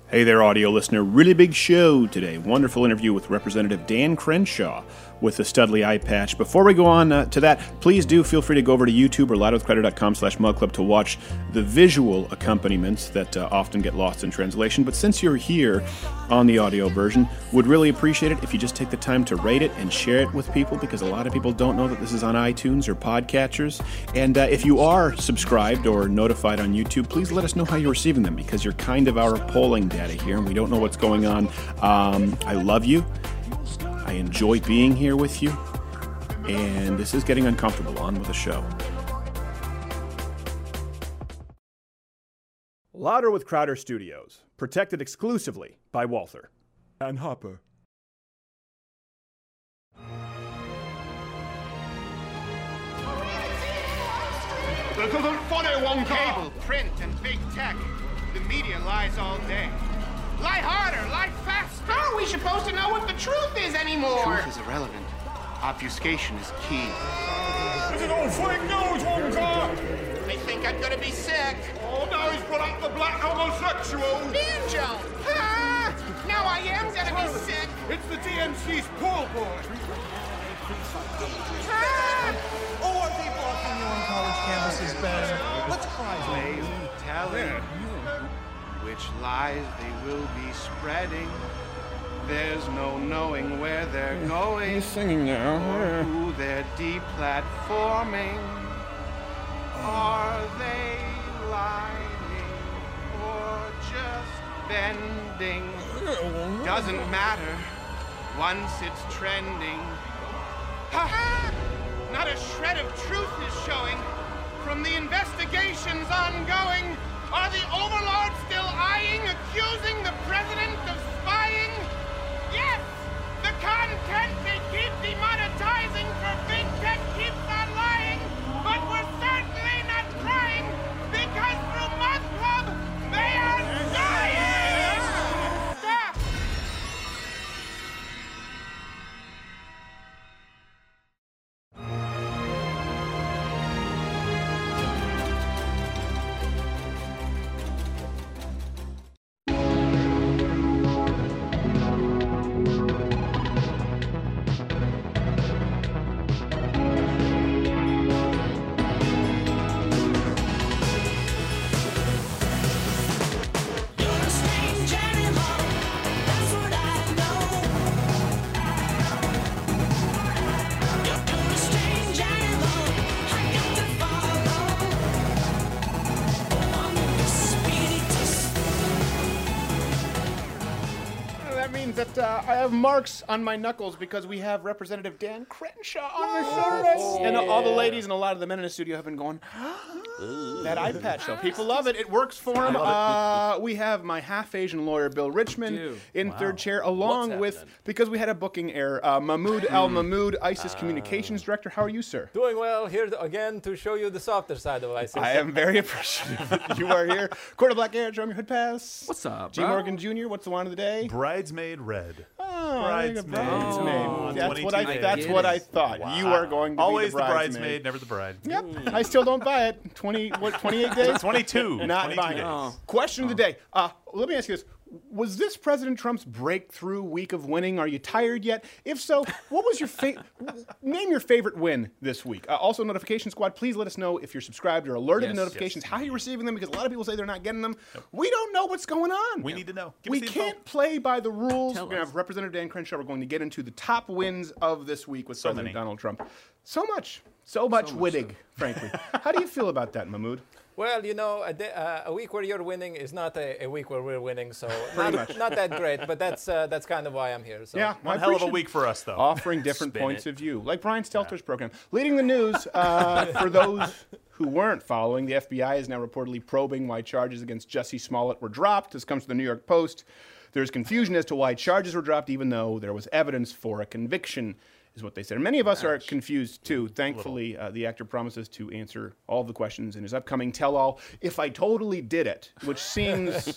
Hey there, audio listener. Really big show today. Wonderful interview with Representative Dan Crenshaw with the Studley eye patch. Before we go on to that, please do feel free to go over to YouTube or loudwithcrowder.com/mugclub to watch the visual accompaniments that often get lost in translation. But since you're here on the audio version, would really appreciate it if you just take the time to rate it and share it with people, because a lot of people don't know that this is on iTunes or podcatchers. And if you are subscribed or notified on YouTube, please let us know how you're receiving them, because you're kind of our polling data here, and we don't know what's going on. I love you. I enjoy being here with you, and this is getting uncomfortable. On with the show. Louder with Crowder Studios, protected exclusively by Walther and Hopper. The funny one, cable, print, and big tech. The media lies all day. Lie harder, lie faster. How are we supposed to know what the truth is anymore? Truth is irrelevant. Obfuscation is key. Is it all fake news, Wonka? They think I'm gonna be sick. Oh, now he's brought up the black homosexual. Banjo! Ah! Now I am gonna be sick. It's the DNC's pool boy. Ah! Oh, our people are coming on college campuses, Ben. Let's cry. Plays telling which lies they will be spreading. There's no knowing where they're going. He's singing now. Or who they're deplatforming. Are they lying or just bending? Doesn't matter once it's trending. Ha ha! Not a shred of truth is showing from the investigations ongoing. Are the overlords still eyeing, accusing the president of spying? Yes! The content they keep demonetizing for big tech keeps on lying, but we're certainly not crying, because through Mud Club, they are dying! Stop! That means that I have marks on my knuckles because we have Representative Dan Crenshaw on the show. And all the ladies and a lot of the men in the studio have been going, that eye patch show. People love it. It works for them. We have my half-Asian lawyer, Bill Richmond, in third chair, along with, because we had a booking error, Mahmoud Al-Mahmoud, ISIS Communications Director. How are you, sir? Doing well. Here again to show you the softer side of ISIS. I am very appreciative that you are here. Quarter Black Air, show me your hood pass. What's up, G. bro? Morgan Jr., what's the wine of the day? Bridesmaid Red. Oh, Bridesmaid. Bridesmaid. That's what I 22 that's days. what I thought. Wow. You are going to Always be the bridesmaid, never the bride. Yep. I still don't buy it. 28 days? 22. Not 22 buying days. it. Question of the day. Let me ask you this. Was this President Trump's breakthrough week of winning? Are you tired yet? If so, what was your name your favorite win this week? Also, Notification Squad, please let us know if you're subscribed or alerted to notifications, how you're receiving them, because a lot of people say they're not getting them. Nope. We don't know what's going on. We need to know. We can't play by the rules. We're going to have Representative Dan Crenshaw. We're going to get into the top wins of this week with President Donald Trump. So much Wittig, frankly. How do you feel about that, Mahmoud? Well, you know, a week where you're winning is not a week where we're winning, so not that great. But that's kind of why I'm here. So. Yeah, one hell of a week for us, though. Offering different points of view, like Brian Stelter's program. Leading the news, for those who weren't following, the FBI is now reportedly probing why charges against Jussie Smollett were dropped. This comes from the New York Post. There's confusion as to why charges were dropped, even though there was evidence for a conviction, is what they said. And many of us are confused, too. Thankfully, the actor promises to answer all of the questions in his upcoming tell-all, If I Totally Did It, which seems...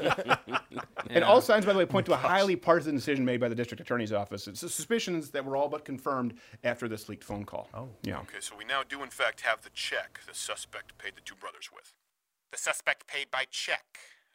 And all signs, by the way, point to a highly partisan decision made by the district attorney's office. It's suspicions that were all but confirmed after this leaked phone call. Oh. Yeah. Okay, so we now do, in fact, have the check the suspect paid the two brothers with. The suspect paid by check.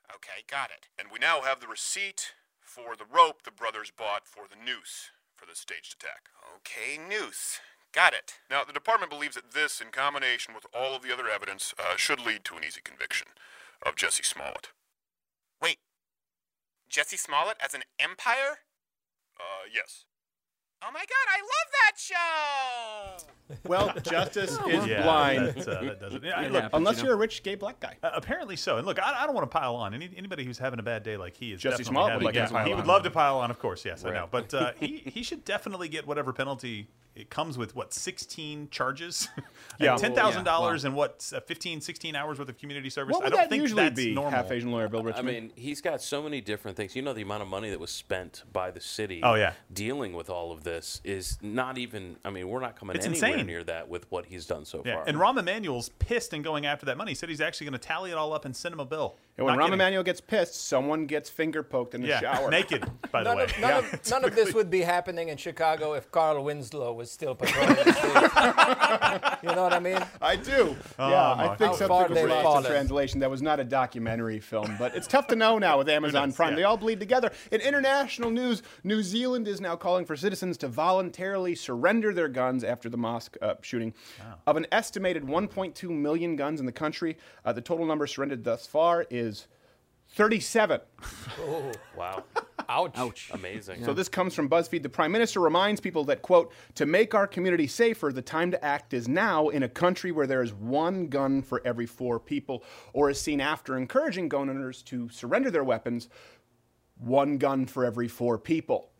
Okay, got it. And we now have the receipt for the rope the brothers bought for the noose for the staged attack. Okay, noose. Got it. Now, the department believes that this, in combination with all of the other evidence, should lead to an easy conviction of Jesse Smollett. Wait. Jesse Smollett as an empire? Yes. Oh my god, I love that show! Well, justice is Yeah, blind. that doesn't. Yeah, It look, happens, Unless you know? you're a rich gay black guy. apparently so. And look, I don't want to pile on. Anybody who's having a bad day like he is, Jesse definitely Smollett having- would like to pile he on. would love to pile on, of course. Yes, I know. Right. But he should definitely get whatever penalty. It comes with, what, 16 charges? Yeah. And $10,000 Yeah, and what, 15, 16 hours worth of community service? What would I don't that think usually that's be, normal. half-Asian lawyer Bill I Richmond? mean, he's got so many different things. You know, the amount of money that was spent by the city Oh, yeah. dealing with all of this is not even, I mean, we're not coming It's anywhere insane. near that with what he's done so Yeah. far. And Rahm Emanuel's pissed and going after that money. He said he's actually going to tally it all up and send him a bill. And when Not Rahm kidding. Emanuel gets pissed, someone gets finger poked in the Yeah, shower. naked, by the None, way. of, none, of, none of this would be happening in Chicago if Carl Winslow was still patrolling the streets. You know what I mean? I do. Yeah, I my think How far something was they've lost in fallen. translation. That was not a documentary film, but it's tough to know now with Amazon knows, Prime. yeah. They all bleed together. In international news, New Zealand is now calling for citizens to voluntarily surrender their guns after the mosque shooting. Of an estimated 1.2 million guns in the country, the total number surrendered thus far is 37. Wow. Ouch. Amazing. So this comes from BuzzFeed. The Prime Minister reminds people that, quote, to make our community safer, the time to act is now in a country where there is one gun for every 4 people, or is seen after encouraging gun owners to surrender their weapons, one gun for every 4 people.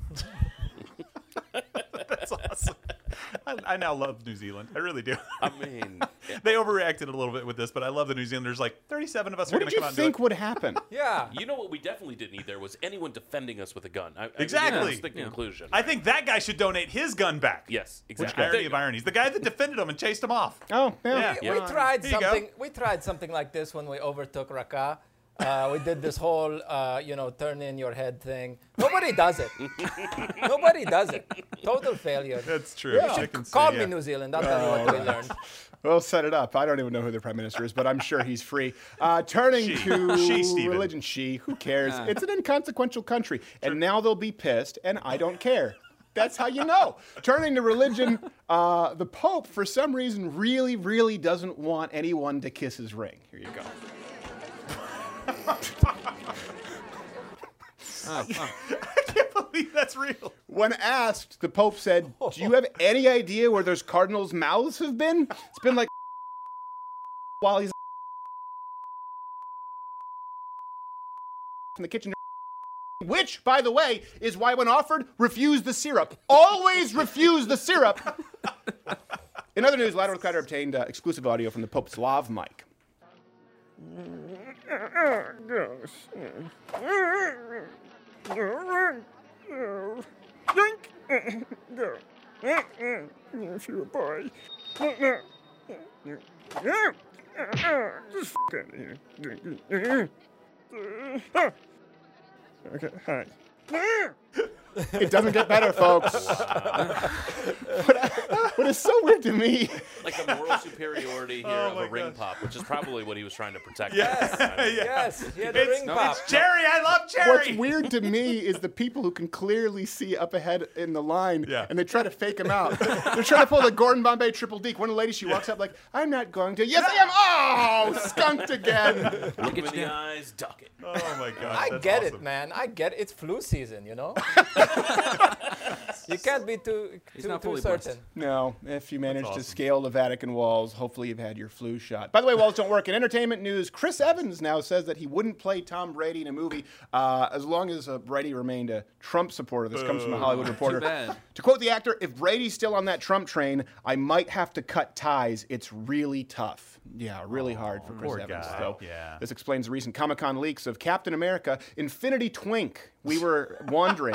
That's awesome. I now love New Zealand. I really do. I mean, They overreacted a little bit with this, but I love the New Zealanders. Like 37 of us are What going did to come you out and do think it. would happen? Yeah. you know what we definitely didn't need there was anyone defending us with a gun. Exactly. That's the conclusion. I think that guy should donate his gun back. Yes, Which exactly. irony of ironies. The guy that defended him and chased him off. Oh, yeah. Yeah. We tried Here you go. something. We tried something like this when we overtook Raqqa. We did this whole, turn in your head thing. Nobody does it. Nobody does it. Total failure. That's true. Yeah. I can see, Call yeah. me New Zealand. I'll tell you what we learned. Well, set it up. I don't even know who the Prime Minister is, but I'm sure he's free. Turning to She, Stephen. religion. Who cares? It's an inconsequential country. And now they'll be pissed, and I don't care. That's how you know. Turning to religion, the Pope, for some reason, really, really doesn't want anyone to kiss his ring. Here you go. I can't believe that's real. When asked, the Pope said, do you have any idea where those cardinals' mouths have been? It's been like while he's in the kitchen. Which, by the way, is why when offered, refuse the syrup. Always refuse the syrup. In other news, Louder with Crowder obtained exclusive audio from the Pope's lav mic. If you're a boy. Just out of here. Okay, hi. It doesn't get better, folks. What is so weird to me, Like the moral superiority here Oh of my a ring gosh. pop, which is probably what he was trying to protect. Yes. Yes, he had a ring pop. It's Jerry. I love what's Jerry. weird to me is the people who can clearly see up ahead in the line, Yeah. and they try to fake him out. They're trying to pull the Gordon Bombay triple deke. One lady, she walks up like, I'm not going to. Yes, I am. Oh, skunked again. Look him in the eyes, duck it. Oh my gosh. I that's get awesome. it, man. I get it. It's flu season, you know? You can't be too not fully certain. blessed. No, if you manage to awesome. scale the Vatican walls, hopefully you've had your flu shot. By the way, walls don't work. In entertainment news, Chris Evans now says that he wouldn't play Tom Brady in a movie as long as Brady remained a Trump supporter. This comes from a Hollywood Reporter. bad. To quote the actor, if Brady's still on that Trump train, I might have to cut ties. It's really tough. Yeah, really hard for Chris poor Evans. guy. So Yeah. this explains the recent Comic-Con leaks of Captain America Infinity Twink. We were wondering,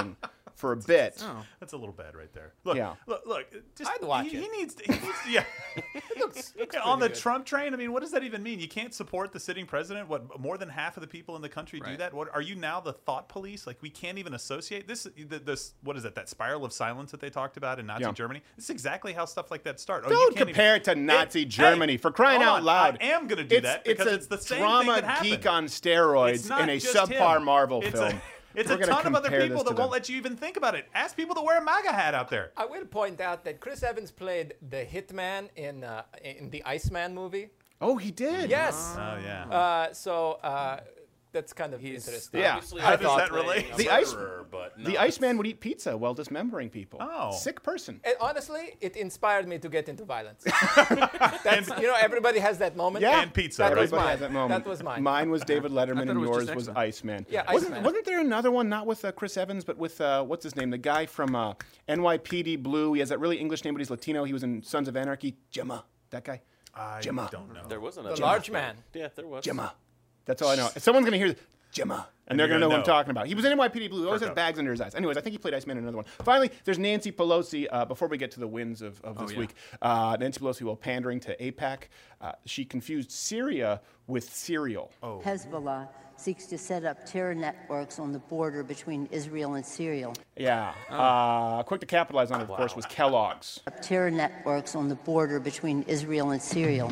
for a bit. Oh. That's a little bad right there. Look, Yeah. look. Just, I'd watch he it. needs to, yeah. looks On the pretty good. Trump train, I mean, what does that even mean? You can't support the sitting president? What, more than half of the people in the country do Right. that? What, are you now the thought police? Like, we can't even associate this, what is it, that spiral of silence that they talked about in Nazi Yeah. Germany? This is exactly how stuff like that start. Don't compare it to Nazi Germany, for crying hold out on, loud. I am going to do that because it's the same drama thing that happened. geek on It's steroids not in a just subpar him. Marvel It's film. It's We're a gonna ton of other compare people this that to won't them. let you even think about it. Ask people that wear a MAGA hat out there. I will point out that Chris Evans played the hitman in the Iceman movie. Oh, he did. Yes. Oh, yeah. So that's kind of interesting. Yeah. Obviously, How he's does not that playing relate? a The ice- murderer, but no, The Iceman would eat pizza while dismembering people. Oh. Sick person. And honestly, it inspired me to get into violence. That's, everybody has that moment. Yeah. And pizza, That right? was Everybody mine. has that moment. That was mine. Mine was David Letterman, it and was yours just was X-Men. Iceman. Yeah, wasn't, Iceman. wasn't there another one, not with Chris Evans, but with, what's his name? The guy from NYPD Blue. He has that really English name, but he's Latino. He was in Sons of Anarchy. Gemma. That guy. I Gemma. don't know. there was another The large man. Yeah, there was. Gemma. That's all I know. If someone's going to hear Gemma, and they're you're going to know gonna what I'm know. talking about. He was in NYPD Blue. He always has Kirk. bags under his eyes. Anyways, I think he played Iceman in another one. Finally, there's Nancy Pelosi. Before we get to the wins of this yeah. week, Nancy Pelosi, while pandering to AIPAC, she confused Syria with cereal. Hezbollah seeks to set up terror networks on the border between Israel and Syria. Yeah. Quick to capitalize on it, of course, was Kellogg's. Terror networks on the border between Israel and Syria.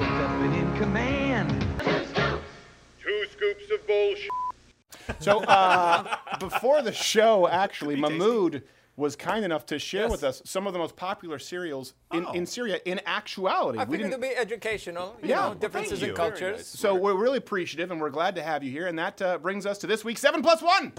Two scoops of bullshit. So before the show, actually, Mahmoud was kind enough to share with us some of the most popular cereals in Syria in actuality. I figured it'd be educational. You Yeah, know, well, differences thank in you. Very cultures. nice. So we're really appreciative, and we're glad to have you here. And that brings us to this week's 7+1.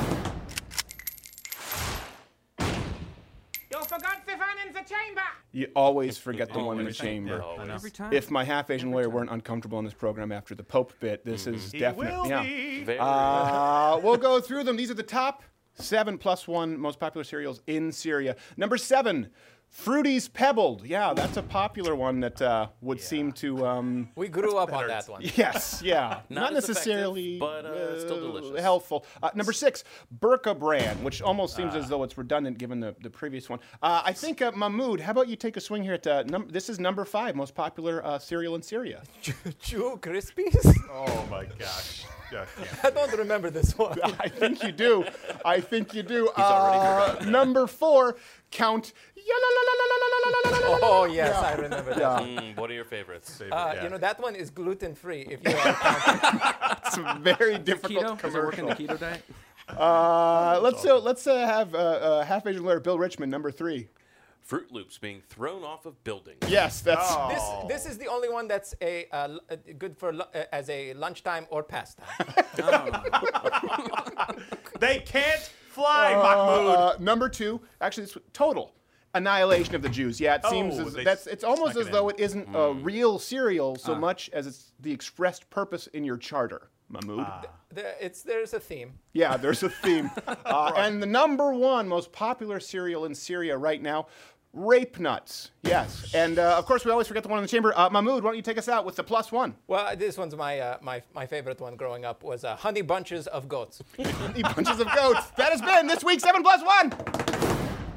You forgot the one in the chamber. You always forget the one in the chamber. Every time. If my half-Asian lawyer weren't uncomfortable on this program after the Pope bit, this is He definitely... will Yeah. be. Very We'll go through them. These are the top 7+1 most popular cereals in Syria. Number 7, Fruities Pebbled. Yeah, that's a popular one that would seem to... We grew up on that one. Yes, yeah. Not as necessarily effective, but still delicious. helpful. Number 6, Burqa brand, which almost seems as though it's redundant given the previous one. I think, Mahmoud, how about you take a swing here at... this is number 5 most popular cereal in Syria. Chew Krispies? Oh, my gosh. Yeah, I don't remember this one. I think you do. I think you do. already Number 4, Count... Oh, yes, I remember that. what are your favorites? You know, that one is gluten-free if you are It's a very difficult Keto? Does it work in the commercial. keto diet? Let's have half-Asian lawyer Bill Richmond, number 3. Fruit Loops being thrown off of buildings. Yes, that's... This is the only one that's good for as a lunchtime or pastime. They can't fly, Mahmoud. Number 2, actually, it's total annihilation of the Jews. Yeah, it seems it's almost snuck as it though in. it isn't a real cereal so much as it's the expressed purpose in your charter, Mahmoud. There's a theme. Yeah, there's a theme. And the number 1 most popular cereal in Syria right now, Rape Nuts. Yes. And, of course, we always forget the one in the chamber. Mahmoud, why don't you take us out with the +1? Well, this one's my favorite one growing up was Honey Bunches of Goats. Honey Bunches of Goats. That has been this week's 7+1.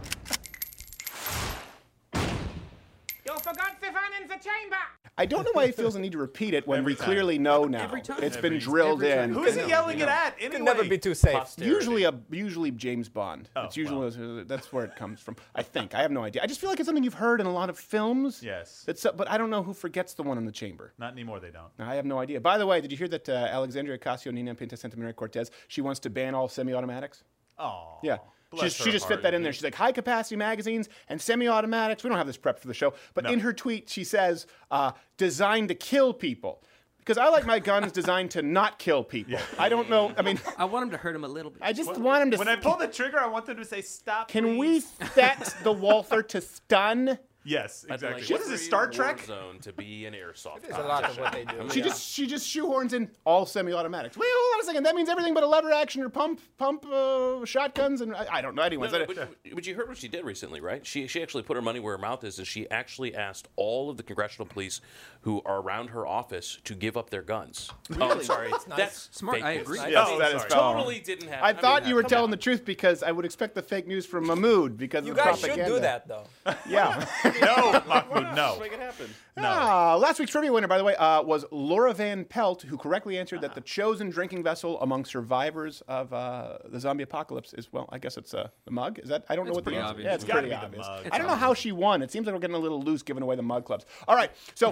You forgot the one in the chamber. I don't know why he feels the need to repeat it when Every we time. clearly know now. Every time. It's been Every- drilled every in. time. Who's he yelling it at? Anyway? Can never be too safe. Posterity. Usually James Bond. Oh, It's usually that's where it comes from. I think. I have no idea. I just feel like it's something you've heard in a lot of films. Yes. But I don't know who forgets the one in the chamber. Not anymore, they don't. I have no idea. By the way, did you hear that Alexandria Ocasio-Nina Pinta Santa Maria Cortez, she wants to ban all semi-automatics? Oh. Yeah. Bless She her just fit heart. that in there. She's like, high-capacity magazines and semi-automatics. We don't have this prep for the show. But No. in her tweet, she says, designed to kill people. Because I like my guns designed to not kill people. I don't know. I mean, I want him to hurt him a little bit. I just want him to... When I pull the trigger, I want them to say, stop, Can we please. set the Walther to stun? Yes, I'd be exactly. like, What is this, Star Trek? Zone to be an airsoft. There's a lot of what they do. She just shoehorns in all semi-automatics. Wait, hold on a second. That means everything but a lever action or pump shotguns, and I don't know. Anyways, But you heard what she did recently, right? She actually put her money where her mouth is, and she actually asked all of the congressional police who are around her office to give up their guns. Oh, I'm sorry. That's Smart. fake I news. agree. Yes, Oh, that is sorry. Totally didn't happen. I thought mean, you were come telling on. the truth because I would expect the fake news from Mahmood because You of the guys propaganda. should do that, though. Yeah. No, Mahmoud, no. Make it happen. Last week's trivia winner, by the way, was Laura Van Pelt, who correctly answered that the chosen drinking vessel among survivors of the zombie apocalypse is, well, I guess it's the mug. Is that? I don't know what the pretty answer. obvious. Yeah, it's It's gotta pretty be the obvious. mug. I don't know how she won. It seems like we're getting a little loose giving away the mug clubs. All right, so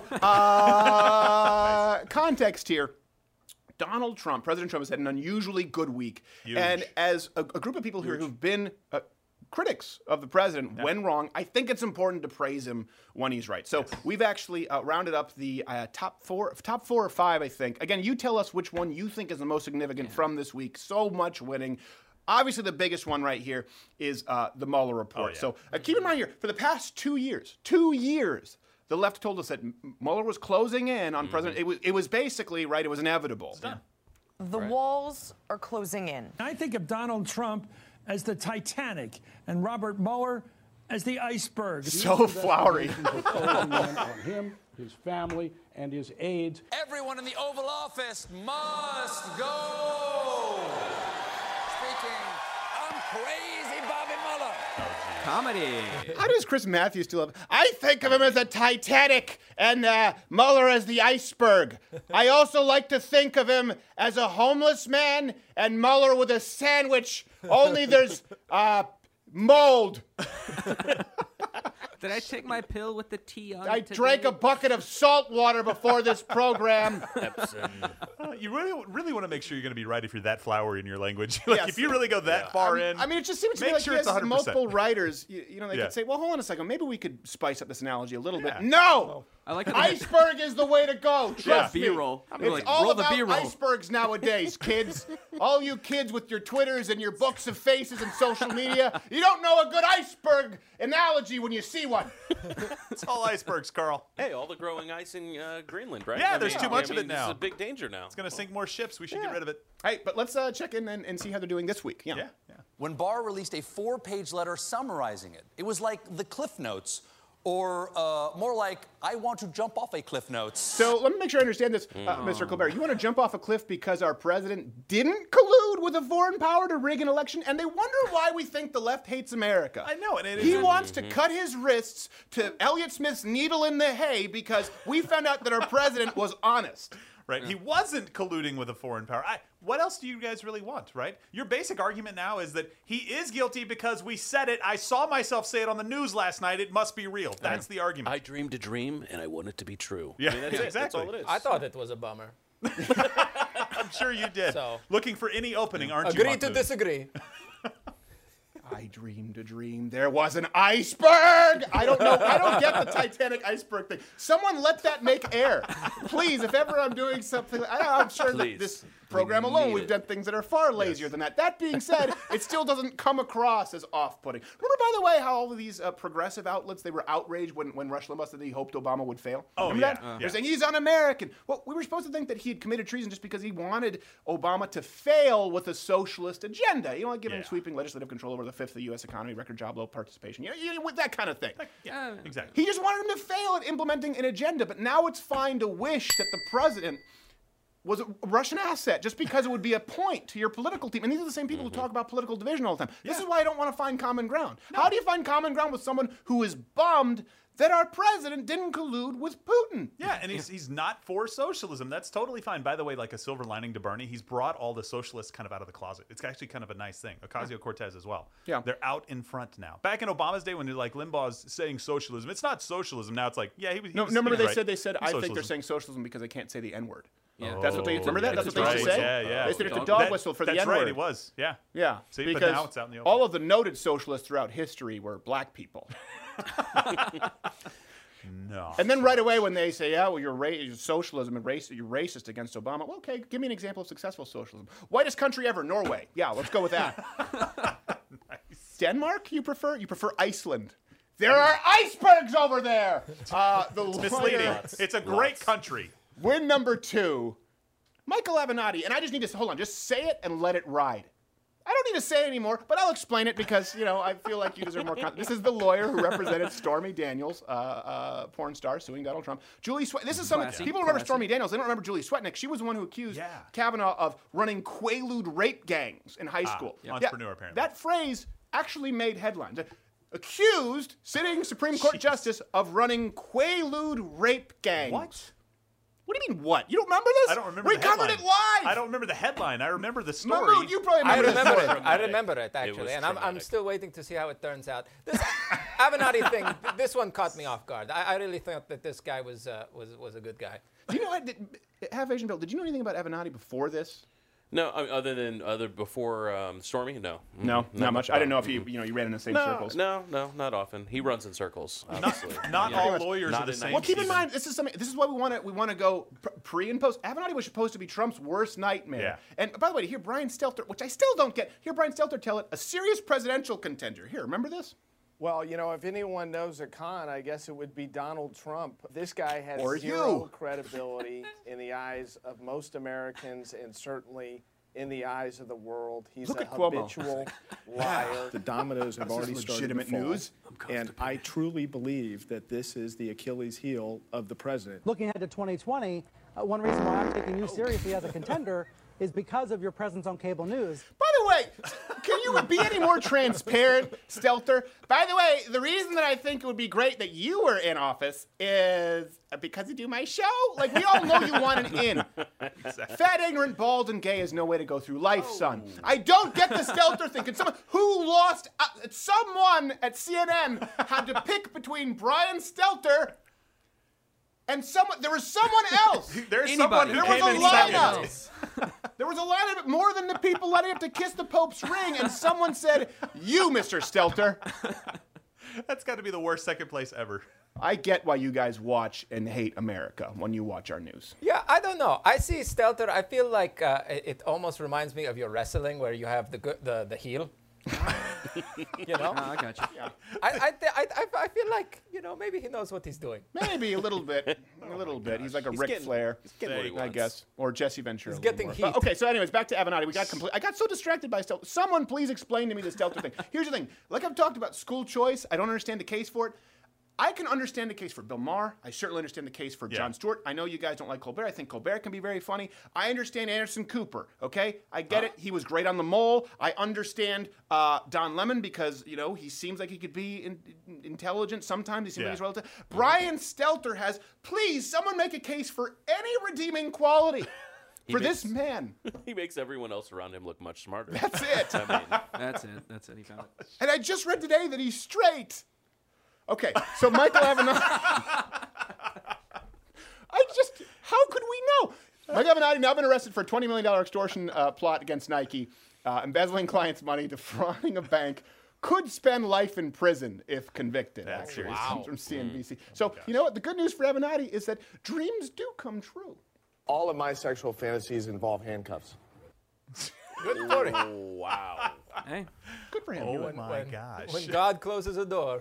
context here. Donald Trump, President Trump, has had an unusually good week. Huge. And as a group of people here who've been critics of the president when wrong, I think it's important to praise him when he's right. So we've actually rounded up the top four or five, I think. Again, you tell us which one you think is the most significant from this week. So much winning. Obviously, the biggest one right here is the Mueller report. So keep in mind here, for the past 2 years, the left told us that Mueller was closing in on President. It was basically, right, it was inevitable. The walls are closing in. I think of Donald Trump as the Titanic and Robert Mueller as the iceberg. So flowery. On him, his family, and his aides. Everyone in the Oval Office must go. Speaking, I'm crazy Bobby Mueller. Comedy. How does Chris Matthews still have? I think of him as the Titanic and Mueller as the iceberg. I also like to think of him as a homeless man and Mueller with a sandwich. Only there's mold. Did I take my pill with the tea on I it today? drank a bucket of salt water before this program. You really want to make sure you're going to be right if you're that flowery in your language. Like, Yes. if you really go that far in. I mean, it just seems to me make like sure he it's has 100%. multiple writers. You know, they Yeah. could say, well, hold on a second. Maybe we could spice up this analogy a little Yeah. bit. No! I like how Iceberg is the way to go. Trust me. B-roll. It's Like, all roll the about B-roll. icebergs nowadays, kids. All you kids with your Twitters and your books of faces and social media, you don't know a good iceberg analogy when you see one. It's all icebergs, Carl. Hey, all the growing ice in Greenland, right? Yeah, there's too much of it This now. is a big danger now. It's going to sink more ships. We should get rid of it. Hey, but let's check in and see how they're doing this week. Yeah. When Barr released a 4-page letter summarizing it, it was like the Cliff Notes, or more like, I want to jump off a Cliff Notes. So let me make sure I understand this, Mr. Colbert. You want to jump off a cliff because our president didn't collude with a foreign power to rig an election, and they wonder why we think the left hates America. I know, and He wants to cut his wrists to Elliott Smith's needle in the hay because we found out that our president was honest. Right, he wasn't colluding with a foreign power. What else do you guys really want, right? Your basic argument now is that he is guilty because we said it. I saw myself say it on the news last night. It must be real. That's the argument. I dreamed a dream, and I want it to be true. Yeah, I mean, that's it. exactly. That's all it is. I thought it was a bummer. I'm sure you did. So- Looking for any opening, aren't you? Agree to Mahmoud? disagree. I dreamed a dream. There was an iceberg. I don't know. I don't get the Titanic iceberg thing. Someone let that make air. Please, if ever I'm doing something, I'm sure that Please. this program We alone, need we've it. done things that are far lazier than that. That being said, it still doesn't come across as off-putting. Remember, by the way, how all of these progressive outlets, they were outraged when Rush Limbaugh said that he hoped Obama would fail? Oh, Remember yeah. that? They're saying he's un-American. Well, we were supposed to think that he had committed treason just because he wanted Obama to fail with a socialist agenda. You know, like giving him sweeping legislative control over the fifth of the U.S. economy, record job low participation, with that kind of thing. Yeah, exactly. He just wanted him to fail at implementing an agenda, but now it's fine to wish that the president was a Russian asset just because it would be a point to your political team. And these are the same people who talk about political division all the time. This is why I don't want to find common ground. How do you find common ground with someone who is bummed that our president didn't collude with Putin? Yeah, and he's not for socialism. That's totally fine. By the way, like a silver lining to Bernie, he's brought all the socialists kind of out of the closet. It's actually kind of a nice thing. Ocasio-Cortez as well. Yeah. They're out in front now. Back in Obama's day when like Limbaugh's saying socialism, it's not socialism. Now it's like, yeah, he was Remember he was right. they said, I think they're Socialism. saying socialism because they can't say the N-word. Yeah. That's what they remember that. That's what they right. used to say. Yeah. They said it's a dog whistle for the That's N-word. right. It was. Yeah. Yeah, See, because but now it's out in the open. all of the noted socialists throughout history were black people. No. And then right away when they say, yeah, well, you're socialism and you're racist against Obama. Well, okay, give me an example of successful socialism. Whitest country ever, Norway. Yeah, let's go with that. Nice. Denmark, you prefer? You prefer Iceland. There are icebergs over there. It's misleading. It's a great country. Win number 2, Michael Avenatti. And I just need to, hold on, just say it and let it ride. I don't need to say it anymore, but I'll explain it because, I feel like you deserve more content. This is the lawyer who represented Stormy Daniels, porn star suing Donald Trump. Julie Swetnick. This is something, people remember Stormy Daniels. They don't remember Julie Swetnick. She was the one who accused Kavanaugh of running Quaalude rape gangs in high school. Entrepreneur, apparently. That phrase actually made headlines. Accused sitting Supreme Court justice of running Quaalude rape gangs. What? What do you mean, what? You don't remember this? I don't remember We the covered headline. it live. I don't remember the headline. I remember the story. Mahmoud, you probably remember this. I remember it, actually. And I'm still waiting to see how it turns out. This Avenatti thing, this one caught me off guard. I really thought that this guy was a good guy. Do you know what? Half Asian Bill, did you know anything about Avenatti before this? No, other than before Stormy, no. No, not much. I didn't know if you ran in the same circles. No, not often. He runs in circles, obviously. Not all lawyers are the same. Well, keep in mind, this is why we want to go pre and post. Avenatti was supposed to be Trump's worst nightmare. Yeah. And by the way, to hear Brian Stelter, which I still don't get, hear Brian Stelter tell it, a serious presidential contender. Here, remember this? Well, if anyone knows a con, I guess it would be Donald Trump. This guy has Or zero credibility in the eyes of most Americans and certainly in the eyes of the world. He's Look a at Cuomo. habitual liar. The dominoes have This is already started legitimate to fall, news. and I truly believe that this is the Achilles heel of the president. Looking ahead to 2020, one reason why I'm taking you seriously as a contender is because of your presence on cable news. By the way, can you be any more transparent, Stelter? By the way, the reason that I think it would be great that you were in office is because you do my show. Like, we all know you want an in. Exactly. Fat, ignorant, bald, and gay is no way to go through life, son. I don't get the Stelter thing. Can someone who lost, someone at CNN had to pick between Brian Stelter and someone. There was someone else. There's someone who There came was in a second. lineup. There was a lineup more than the people lining up to kiss the Pope's ring, and someone said, "You, Mr. Stelter." That's got to be the worst second place ever. I get why you guys watch and hate America when you watch our news. Yeah, I don't know. I see Stelter. I feel like it almost reminds me of your wrestling, where you have the heel. I got you. Yeah. I feel like maybe he knows what he's doing. Maybe a little bit. He's like a Ric Flair, I guess, or Jesse Ventura. He's getting more. heat. But, okay, so anyways, back to Avenatti. I got so distracted by Stelter. Someone please explain to me the Stelter thing. Here's the thing. Like I've talked about school choice, I don't understand the case for it. I can understand the case for Bill Maher. I certainly understand the case for Jon Stewart. I know you guys don't like Colbert. I think Colbert can be very funny. I understand Anderson Cooper, okay? I get it. He was great on The Mole. I understand Don Lemon because, he seems like he could be intelligent sometimes. He seems like he's relative. Brian Stelter has, please, someone make a case for any redeeming quality for this man. He makes everyone else around him look much smarter. That's it. That's it. He found it. And I just read today that he's straight. Okay, so Michael Avenatti. How could we know? Michael Avenatti now been arrested for a $20 million extortion plot against Nike, embezzling clients' money, defrauding a bank, could spend life in prison if convicted. That's Actually, wow. comes from CNBC. So you know what? The good news for Avenatti is that dreams do come true. All of my sexual fantasies involve handcuffs. Good for him. Oh, wow. Hey. Good for him. Oh, my gosh. When God closes a door.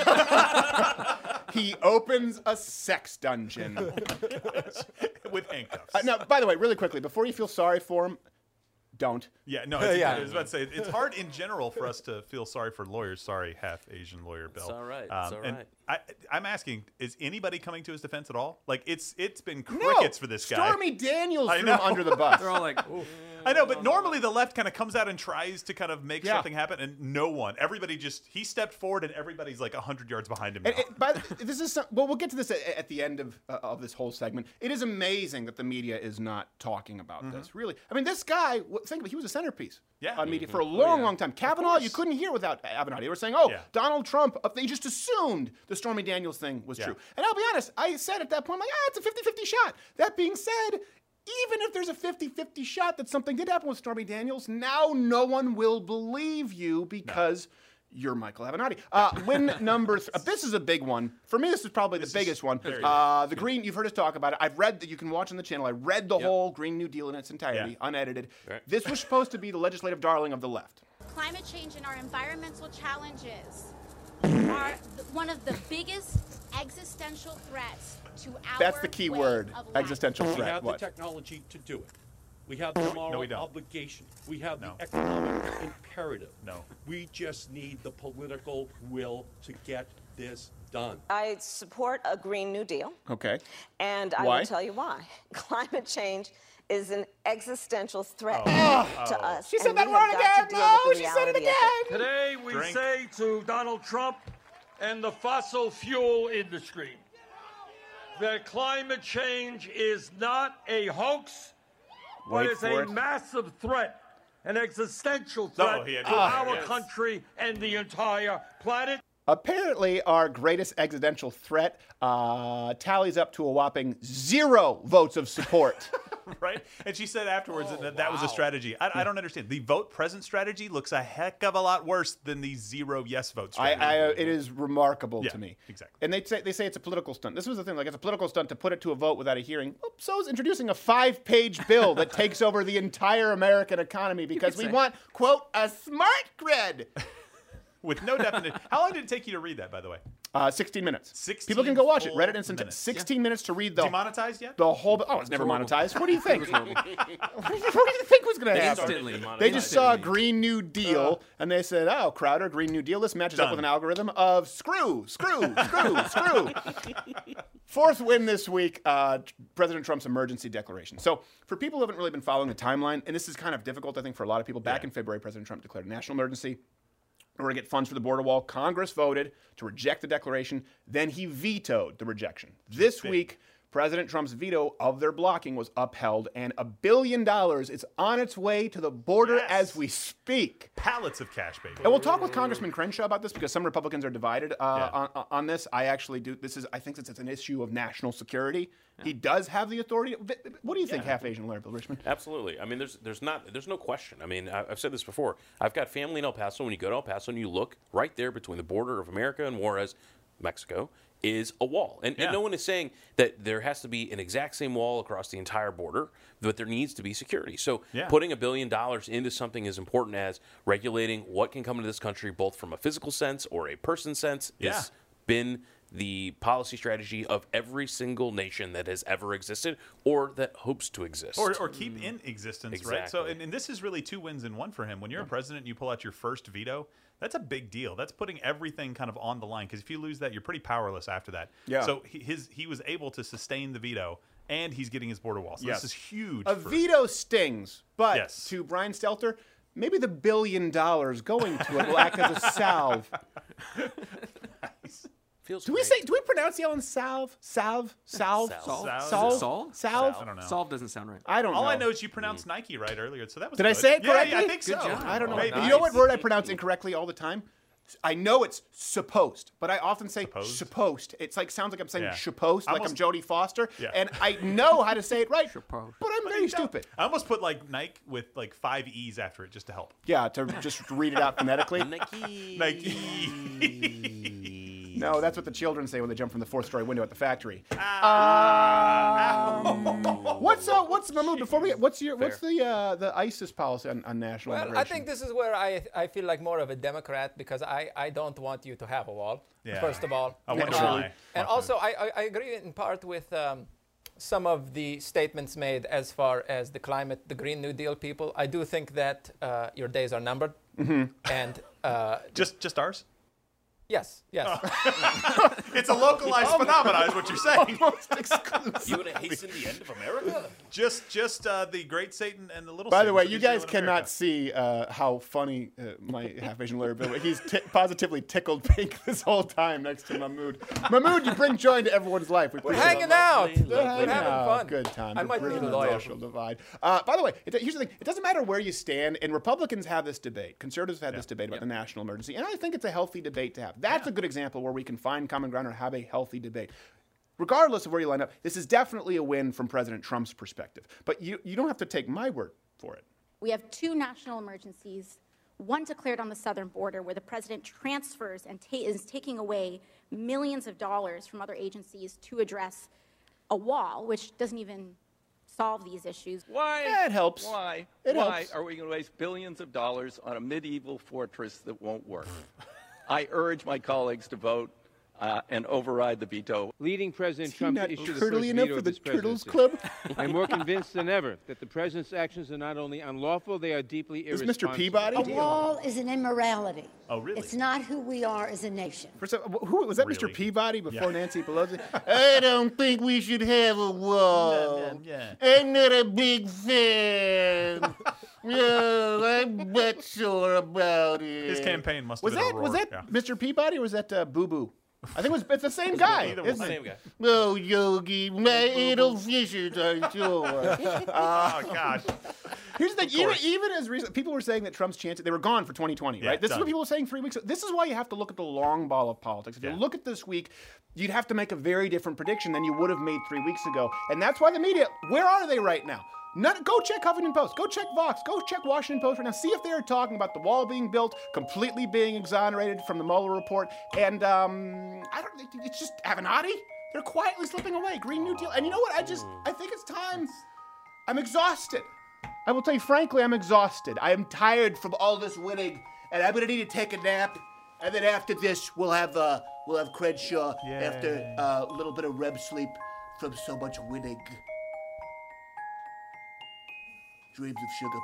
He opens a sex dungeon. With handcuffs. Now, by the way, really quickly, before you feel sorry for him, don't. Yeah, no, I was about to say, it's hard in general for us to feel sorry for lawyers. Sorry, half Asian lawyer Bill. It's all right. It's all And right. I'm asking, is anybody coming to his defense at all? Like, it's been crickets for this guy. Stormy Daniels I threw him know. under the bus. They're all like, ooh. I know, but normally the left kind of comes out and tries to kind of make something happen, and no one. Everybody he stepped forward, and everybody's like 100 yards behind him now. We'll get to this at the end of this whole segment. It is amazing that the media is not talking about this, really. I mean, this guy, think of it, he was a centerpiece on media for a long time. Kavanaugh, you couldn't hear without Avenatti. They were saying, Donald Trump, they just assumed the Stormy Daniels thing was true. And I'll be honest, I said at that point, it's a 50-50 shot. That being said, even if there's a 50-50 shot that something did happen with Stormy Daniels, now no one will believe you because you're Michael Avenatti. Win number this is a big one. For me, this is probably the biggest one. The Green, you've heard us talk about it. I've read that you can watch on the channel. I read the whole Green New Deal in its entirety, unedited. Right. This was supposed to be the legislative darling of the left. Climate change and our environmental challenges are one of the biggest existential threats to our That's the key word, of life. existential We threat. have the What? technology to do it. We have the moral we don't. obligation. We have the economic imperative. No. We just need the political will to get this done. I support a Green New Deal, Okay. and I Why? will tell you why. Climate change is an existential threat Oh. to us. She said and that we have word got again. to deal No, with the she said it reality of it. Today we Drink. say to Donald Trump and the fossil fuel industry that climate change is not a hoax, but Wait is for a it. massive threat, an existential Oh, threat he had to to- our yes. country and the entire planet. Apparently, our greatest existential threat tallies up to a whopping 0 votes of support. Right? And she said afterwards that was a strategy. I don't understand. The vote present strategy looks a heck of a lot worse than the 0 yes vote strategy. It is remarkable Yeah, to me. exactly. And they say it's a political stunt. This was the thing, like it's a political stunt to put it to a vote without a hearing. Well, so is introducing a 5-page bill that takes over the entire American economy because we say. want, quote, a smart grid. With no definition. How long did it take you to read that, by the way? 16 minutes. 16 People can go watch it. full Reddit instant. minutes. 16 minutes to read the Demonetized yet? the whole. Oh, it's never Horrible. monetized. What do you think? It was What do you think was going to happen? Instantly. They just saw a Green New Deal and they said, "Oh, Crowder, Green New Deal. This matches up with an algorithm of screw." Fourth win this week, President Trump's emergency declaration. So, for people who haven't really been following the timeline, and this is kind of difficult, I think, for a lot of people. Back in February, President Trump declared a national emergency. In order to get funds for the border wall, Congress voted to reject the declaration. Then he vetoed the rejection. This week, President Trump's veto of their blocking was upheld, and $1 billion is on its way to the border as we speak. Pallets of cash, baby. And we'll talk with Congressman Crenshaw about this because some Republicans are divided on this. I actually do. I think it's an issue of national security. He does have the authority. What do you think, Half Asian Larry Bill Richmond? Absolutely. I mean, there's no question. I mean, I've said this before. I've got family in El Paso. When you go to El Paso and you look right there between the border of America and Juarez, Mexico, is a wall. And no one is saying that there has to be an exact same wall across the entire border, but there needs to be security. So putting $1 billion into something as important as regulating what can come into this country, both from a physical sense or a person sense, has been the policy strategy of every single nation that has ever existed or that hopes to exist. Or keep in existence, right? So, Exactly. and this is really 2 wins in 1 for him. When you're a president and you pull out your first veto, that's a big deal. That's putting everything kind of on the line, because if you lose that, you're pretty powerless after that. Yeah. So he was able to sustain the veto, and he's getting his border wall. So this is huge. A for- veto stings, but to Brian Stelter, maybe the $1 billion going to it will act as a salve. Feels do we pronounce the L in salve? Salve? Salve? Salve. Salve? Is it Sol? Salve? I don't know. Solve doesn't sound right. I don't know. All I know is you pronounced Nike right earlier, so that was Did I good. say it correctly? Yeah, I think so. Good job. I don't know. Maybe. You know what word I pronounce incorrectly all the time? I know it's supposed, but I often say supposed. It's like sounds like I'm saying supposed, like I'm Jodie Foster, and I know how to say it right, but I'm very stupid. I almost put like Nike with like 5 E's after it just to help. Yeah, to just read it out phonetically. Nike. No, that's what the children say when they jump from the 4th-story window at the factory. What's Mahmoud? Before we, what's the ISIS policy on national Well, immigration? I think this is where I feel like more of a Democrat, because I don't want you to have a wall, first of all. I wonder why. And also, I agree in part with some of the statements made as far as the Green New Deal people. I do think that your days are numbered. And just ours? Yes. It's a localized phenomenon, is what you're saying. Almost exclusive. You want to hasten the end of America? Just the great Satan and the little. By the way, Satans you of Israel guys and cannot America. see how funny my Half Asian Larry Bill. He's positively tickled pink this whole time next to Mahmoud. Mahmoud, you bring joy into everyone's life. We're hanging out. We're having fun. Good time. I We're might be bridging a the lawyer. social divide. By the way, here's the thing. It doesn't matter where you stand, and Republicans have this debate. Conservatives have had this debate about the national emergency, and I think it's a healthy debate to have. That's a good example where we can find common ground or have a healthy debate. Regardless of where you line up, this is definitely a win from President Trump's perspective. But you don't have to take my word for it. We have 2 national emergencies, one declared on the southern border where the president transfers and is taking away millions of dollars from other agencies to address a wall, which doesn't even solve these issues. Why? Yeah, it helps. Why? It Why helps. are we going to waste billions of dollars on a medieval fortress that won't work? I urge my colleagues to vote and override the veto. Leading President Is he Trump not to issue the turtly first enough veto for of the this Turtles presidency. Club? I'm more convinced than ever that the president's actions are not only unlawful, they are deeply Is irresponsible. Mr. Peabody? A wall is an immorality. Oh, really? It's not who we are as a nation. Who was that? Really? Mr. Peabody before Yeah. Nancy Pelosi? I don't think we should have a wall. I'm not a big fan. No, I'm not sure about it. His campaign must have was been a that was roar, that yeah. Mr. Peabody or was that Boo Boo? I think it's the same guy. Either one. Isn't it? Same guy. Oh, Yogi, my little fishes are sure. Oh, gosh. Here's the thing. Even as recent, people were saying that Trump's chances, they were gone for 2020, Yeah, right? This is done. what people were saying 3 weeks ago. This is why you have to look at the long ball of politics. If you look at this week, you'd have to make a very different prediction than you would have made 3 weeks ago. And that's why the media, where are they right now? Go check Huffington Post. Go check Vox. Go check Washington Post right now. See if they are talking about the wall being built, completely being exonerated from the Mueller report. And it's just Avenatti. They're quietly slipping away. Green New Deal. And you know what? I think it's time. I'm exhausted. I will tell you frankly, I'm exhausted. I am tired from all this winning, and I'm gonna need to take a nap. And then after this, we'll have Crenshaw after a little bit of REM sleep from so much winning. Dreams of sugar.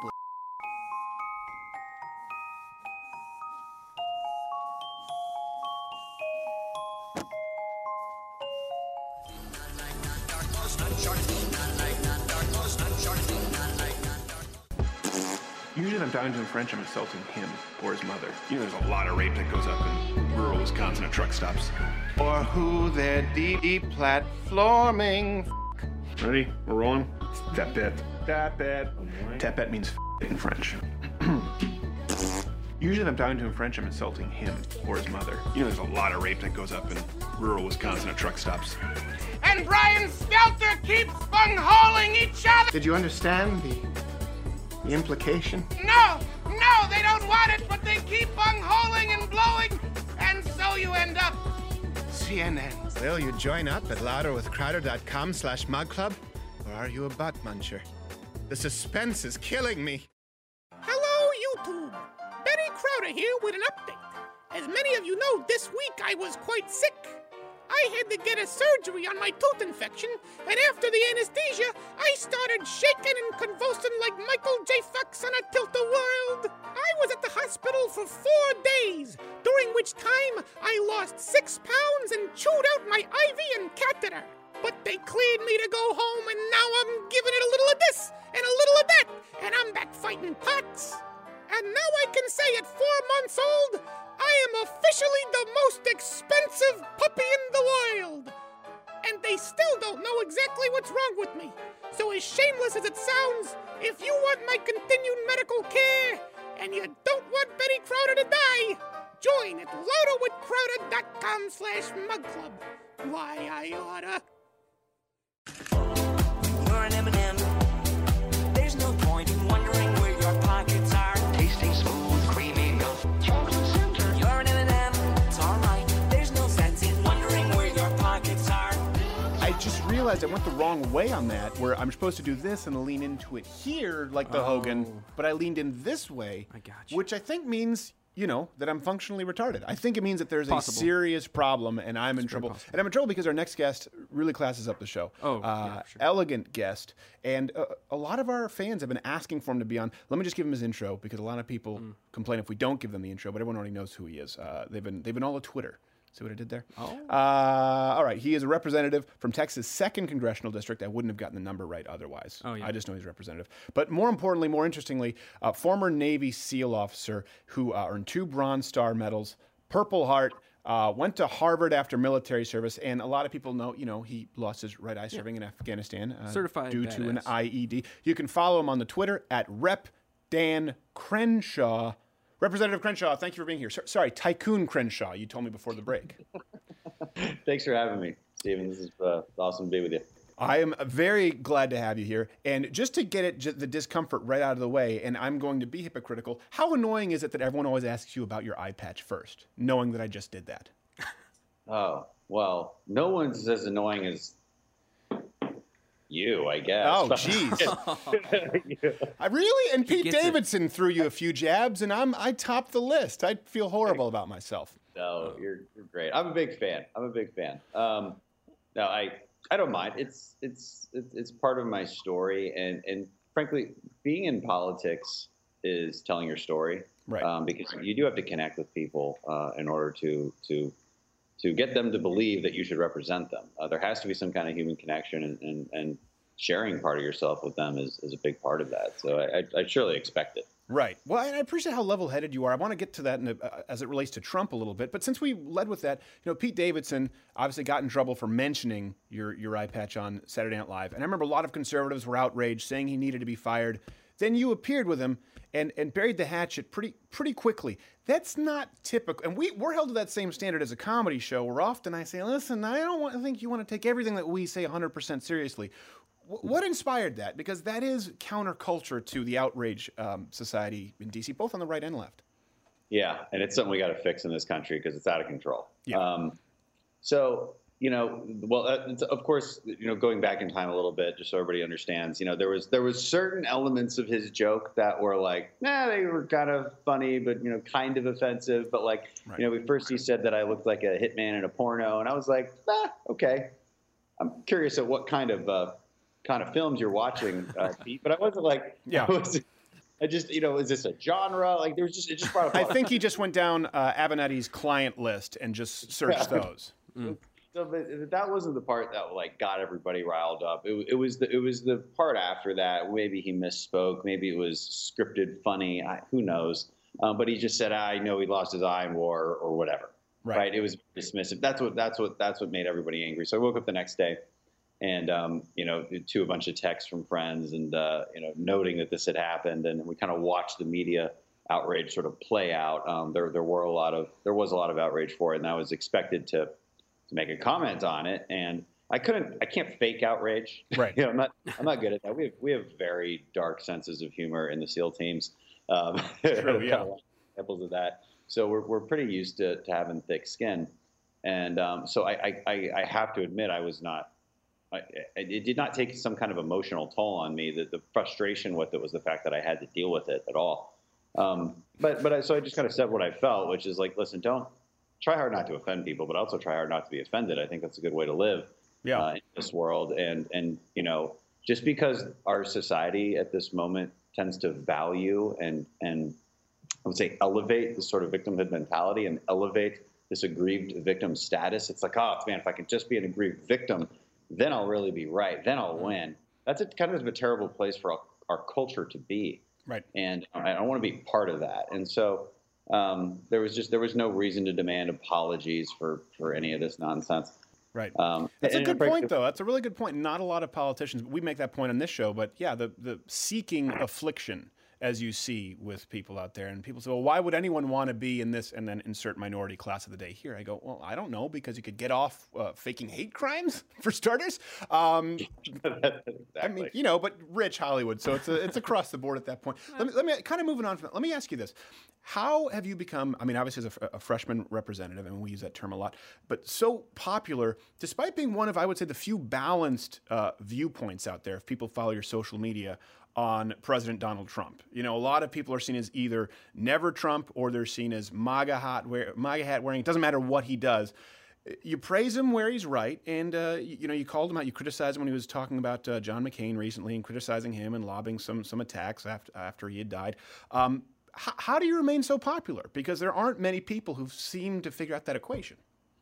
Usually when I'm talking to him French, I'm insulting him or his mother. You know, there's a lot of rape that goes up in rural Wisconsin at truck stops. Or who they're deep platforming. Ready? We're rolling. Tapet. Tapet. Tapet means in French. Usually when I'm talking to him in French, I'm insulting him or his mother. You know, there's a lot of rape that goes up in rural Wisconsin at truck stops. And Brian Stelter keeps bunghauling each other. Did you understand the implication? No, they don't want it, but they keep bunghauling and blowing, and so you end up CNN. Will you join up at louderwithcrowder.com/mugclub? Or are you a butt muncher? The suspense is killing me. Hello, YouTube. Betty Crowder here with an update. As many of you know, this week I was quite sick. I had to get a surgery on my tooth infection, and after the anesthesia, I started shaking and convulsing like Michael J. Fox on a Tilt-A-Whirl. I was at the hospital for 4 days, during which time I lost 6 pounds and chewed out my IV and catheter. But they cleared me to go home, and now I'm giving it a little of this and a little of that, and I'm back fighting pots. And now I can say at 4 months old, I am officially the most expensive puppy in the world. And they still don't know exactly what's wrong with me. So as shameless as it sounds, if you want my continued medical care, and you don't want Betty Crowder to die, join at louderwithcrowder.com/mugclub. Why, I oughta. You're an M&M. There's no point in wondering where your pockets are. Tasting smooth, creamy milk. Chocolate center. You're an M&M. It's all right. There's no sense in wondering where your pockets are. I just realized I went the wrong way on that, where I'm supposed to do this and lean into it here, like the Hogan, but I leaned in this way, which I think means, you know, that I'm functionally retarded. I think it means that there's a serious problem and I'm in trouble. And I'm in trouble because our next guest really classes up the show. Elegant guest. And a lot of our fans have been asking for him to be on. Let me just give him his intro, because a lot of people complain if we don't give them the intro, but everyone already knows who he is. They've been all at Twitter. See what I did there? All right. He is a representative from Texas' 2nd Congressional District. I wouldn't have gotten the number right otherwise. I just know he's a representative. But more importantly, more interestingly, former Navy SEAL officer who earned 2 Bronze Star medals, Purple Heart, went to Harvard after military service, and a lot of people know, you know, he lost his right eye serving in Afghanistan due to an IED. You can follow him on the Twitter at Rep. Dan Crenshaw. Representative Crenshaw, thank you for being here. Sorry, Tycoon Crenshaw, you told me before the break. Thanks for having me, Stephen. This is awesome to be with you. I am very glad to have you here. And just to get the discomfort right out of the way, and I'm going to be hypocritical, how annoying is it that everyone always asks you about your eye patch first, knowing that I just did that? Oh, well, no one's as annoying as you, I guess. Oh, jeez. And Pete Davidson threw you a few jabs, and I topped the list. I feel horrible about myself. No, you're great. I'm a big fan. No, I don't mind. It's part of my story, and frankly, being in politics is telling your story, right? Because you do have to connect with people in order to get them to believe that you should represent them. There has to be some kind of human connection, and sharing part of yourself with them is a big part of that. So I surely expect it. Right. Well, I appreciate how level-headed you are. I want to get to that as it relates to Trump a little bit. But since we led with that, Pete Davidson obviously got in trouble for mentioning your eye patch on Saturday Night Live. And I remember a lot of conservatives were outraged, saying he needed to be fired. Then you appeared with him and buried the hatchet pretty quickly. That's not typical. And we're held to that same standard as a comedy show, where often I say, listen, I don't think you want to take everything that we say 100% seriously. What inspired that? Because that is counterculture to the outrage society in D.C., both on the right and left. Yeah, and it's something we got to fix in this country because it's out of control. Yeah. Of course, going back in time a little bit, just so everybody understands, there was certain elements of his joke that were like, they were kind of funny, but kind of offensive. But first he said that I looked like a hitman in a porno, and I was like, okay. I'm curious at what kind of films you're watching, Pete, but I wasn't like, I just, is this a genre? Like, it just brought up. I think he just went down Avenatti's client list and just searched those. So, but that wasn't the part that got everybody riled up. It was the part after that. Maybe he misspoke. Maybe it was scripted, funny. Who knows? But he just said, I know he lost his eye in war or whatever. Right? It was dismissive. That's what made everybody angry. So I woke up the next day. And, to a bunch of texts from friends and, noting that this had happened. And we kind of watched the media outrage sort of play out. There was a lot of outrage for it. And I was expected to make a comment on it. And I can't fake outrage. Right. I'm not good at that. We have very dark senses of humor in the SEAL teams. True, yeah. Examples of that. So we're pretty used to having thick skin. And so I have to admit, I was not. It did not take some kind of emotional toll on me. That the frustration with it was the fact that I had to deal with it at all. So I just kind of said what I felt, which is like, listen, don't try hard not to offend people, but also try hard not to be offended. I think that's a good way to live in this world. And just because our society at this moment tends to value and I would say elevate the sort of victimhood mentality and elevate this aggrieved victim status, it's like, man, if I can just be an aggrieved victim, then I'll really be right. Then I'll win. That's kind of a terrible place for our culture to be. Right. And I don't want to be part of that. And so there was no reason to demand apologies for any of this nonsense. Right. That's a good point, though. That's a really good point. Not a lot of politicians, we make that point on this show, but yeah, the seeking affliction, as you see with people out there. And people say, well, why would anyone want to be in this? And then insert minority class of the day here. I go, well, I don't know, because you could get off faking hate crimes, for starters. Exactly. I mean, but rich Hollywood. So it's across the board at that point. Let me kind of moving on from that. Let me ask you this. How have you become, obviously as a freshman representative, and we use that term a lot, but so popular, despite being one of, I would say, the few balanced viewpoints out there, if people follow your social media, on President Donald Trump. A lot of people are seen as either never Trump or they're seen as MAGA hat wearing. It doesn't matter what he does. You praise him where he's right, and you called him out. You criticized him when he was talking about John McCain recently and criticizing him and lobbing some attacks after he had died. How do you remain so popular? Because there aren't many people who seem to figure out that equation.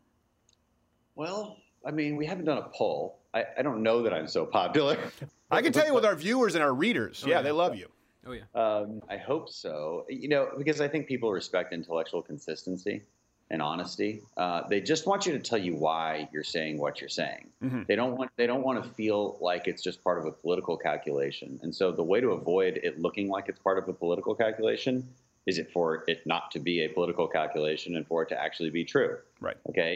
Well, we haven't done a poll. I don't know that I'm so popular. I can tell you with our viewers and our readers. Yeah, they love you. Oh, yeah. I hope so. Because I think people respect intellectual consistency and honesty. They just want you to tell you why you're saying what you're saying. Mm-hmm. They don't want to feel like it's just part of a political calculation. And so the way to avoid it looking like it's part of a political calculation is for it not to be a political calculation and for it to actually be true. Right. Okay.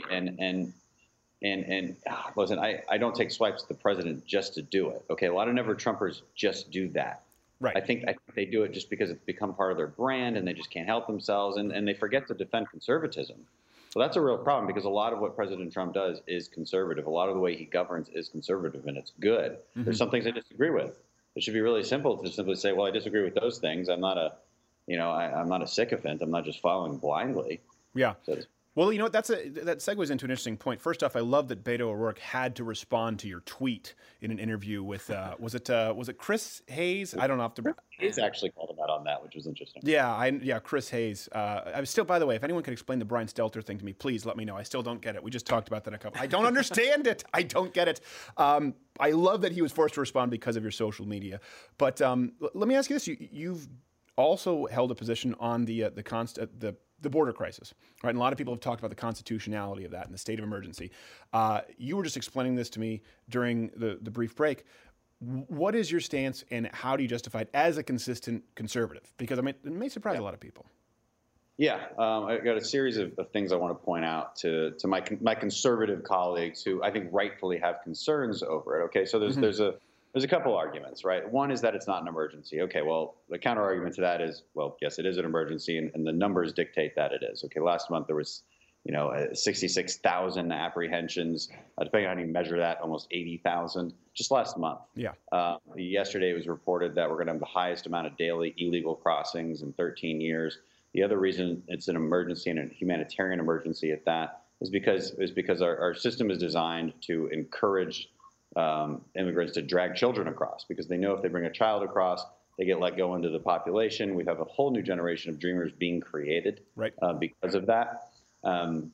And listen, I don't take swipes at the president just to do it. Okay, a lot of never Trumpers just do that. Right. I think they do it just because it's become part of their brand and they just can't help themselves and they forget to defend conservatism. So that's a real problem because a lot of what President Trump does is conservative. A lot of the way he governs is conservative and it's good. Mm-hmm. There's some things I disagree with. It should be really simple to simply say, well, I disagree with those things. I'm not a sycophant. I'm not just following blindly. Yeah. So Well, you know what? That segues into an interesting point. First off, I love that Beto O'Rourke had to respond to your tweet in an interview with was it Chris Hayes? I don't know. Hayes actually called him out on that, which was interesting. Yeah, Chris Hayes. I was still, by the way, if anyone could explain the Brian Stelter thing to me, please let me know. I still don't get it. We just talked about that a couple. I don't understand it. I don't get it. I love that he was forced to respond because of your social media. But let me ask you this: you've also held a position on the border crisis, right? And a lot of people have talked about the constitutionality of that and the state of emergency. You were just explaining this to me during the brief break. What is your stance, and how do you justify it as a consistent conservative? Because it may surprise a lot of people. Yeah, I got a series of things I want to point out to my conservative colleagues who I think rightfully have concerns over it. Okay, so there's a couple arguments, right? One is that it's not an emergency. Okay, well, the counter argument to that is, well, yes, it is an emergency, and the numbers dictate that it is. Okay, last month there was, 66,000 apprehensions. Depending on how you measure that, almost 80,000 just last month. Yeah. Yesterday it was reported that we're going to have the highest amount of daily illegal crossings in 13 years. The other reason it's an emergency and a humanitarian emergency at that is because our system is designed to encourage immigrants to drag children across, because they know if they bring a child across, they get let go into the population. We have a whole new generation of dreamers being created because of that. And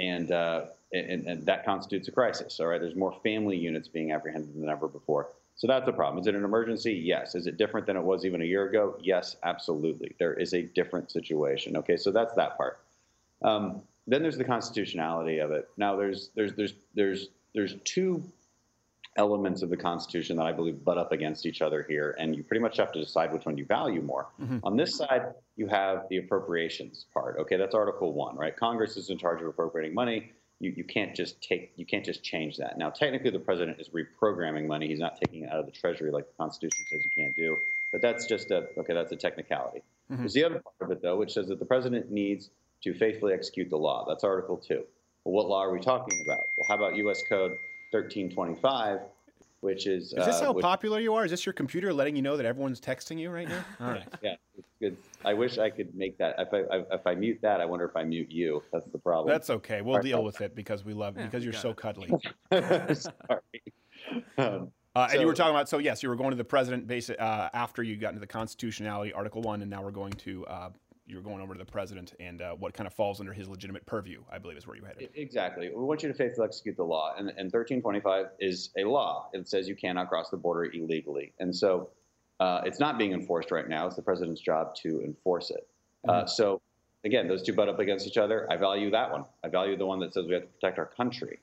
that constitutes a crisis. All right, there's more family units being apprehended than ever before. So that's the problem. Is it an emergency? Yes. Is it different than it was even a year ago? Yes, absolutely. There is a different situation. Okay, so that's that part. Then there's the constitutionality of it. Now there's two elements of the Constitution that I believe butt up against each other here, and you pretty much have to decide which one you value more. Mm-hmm. On this side, you have the appropriations part. Okay, that's Article 1, right? Congress is in charge of appropriating money. You can't just change that. Now, technically, the president is reprogramming money. He's not taking it out of the Treasury like the Constitution says you can't do. But that's just that's a technicality. Mm-hmm. There's the other part of it, though, which says that the president needs to faithfully execute the law. That's Article 2. Well, what law are we talking about? Well, how about U.S. Code 1325, which is... Is this how popular you are? Is this your computer letting you know that everyone's texting you right now? All right. Yeah, it's good. I wish I could make that. If I mute that, I wonder if I mute you. That's the problem. That's okay. We'll deal with it because we love because you're so cuddly. Sorry. And you were talking about, so yes, you were going to the president after you got into the constitutionality, Article 1, and now we're going to... you're going over to the president and what kind of falls under his legitimate purview, I believe is where you headed. Exactly. We want you to faithfully execute the law. And 1325 is a law. It says you cannot cross the border illegally. And so it's not being enforced right now. It's the president's job to enforce it. Mm-hmm. So, again, those two butt up against each other. I value that one. I value the one that says we have to protect our country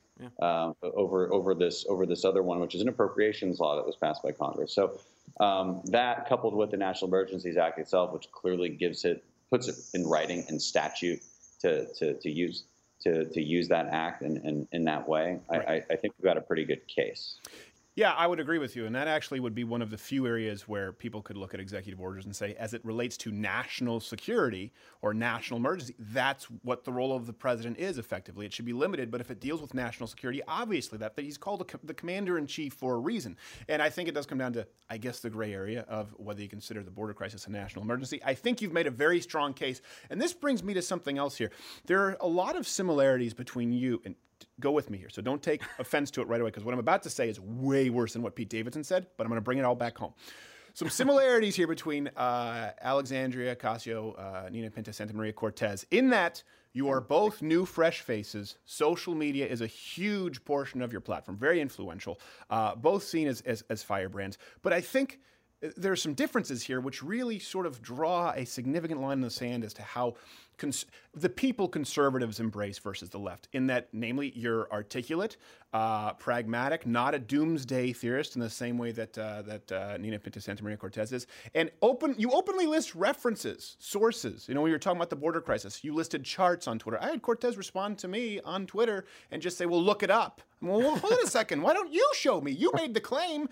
over this other one, which is an appropriations law that was passed by Congress. So that coupled with the National Emergencies Act itself, which clearly puts it in writing and statute to use that act in that way. Right. I think we've got a pretty good case. Yeah, I would agree with you. And that actually would be one of the few areas where people could look at executive orders and say, as it relates to national security or national emergency, that's what the role of the president is effectively. It should be limited, but if it deals with national security, obviously that he's called the commander-in-chief for a reason. And I think it does come down to, I guess, the gray area of whether you consider the border crisis a national emergency. I think you've made a very strong case. And this brings me to something else here. There are a lot of similarities between you and go with me here. So don't take offense to it right away, because what I'm about to say is way worse than what Pete Davidson said, but I'm going to bring it all back home. Some similarities here between Alexandria Ocasio, Nina Pinta Santa Maria Cortez, in that you are both new, fresh faces. Social media is a huge portion of your platform, very influential, both seen as firebrands. But I think there are some differences here which really sort of draw a significant line in the sand as to how the people conservatives embrace versus the left, in that, namely, you're articulate, pragmatic, not a doomsday theorist in the same way that Nina Pinta Santa Maria Cortez is, and you openly list references, sources. You know, when you were talking about the border crisis, you listed charts on Twitter. I had Cortez respond to me on Twitter and just say, well, look it up. Well, hold on a second. Why don't you show me? You made the claim.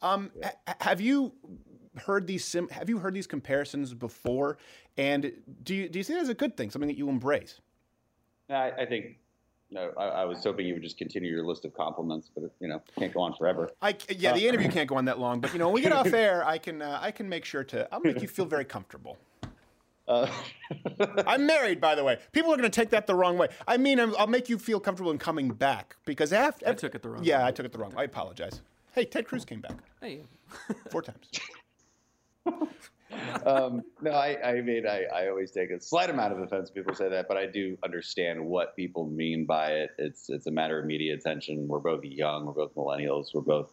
Have you heard these comparisons before? And do you see it as a good thing, something that you embrace? I think. No, I was hoping you would just continue your list of compliments, but can't go on forever. The interview can't go on that long. But when we get off air, I can make sure I'll make you feel very comfortable. I'm married, by the way. People are going to take that the wrong way. I mean, I'll make you feel comfortable in coming back because after I took it the wrong way. Yeah, I took it the wrong way. I apologize. Hey, Ted Cruz came back. Hey. 4 times. No, I mean, I always take a slight amount of offense when people say that, but I do understand what people mean by it. It's a matter of media attention. We're both young. We're both millennials. We're both,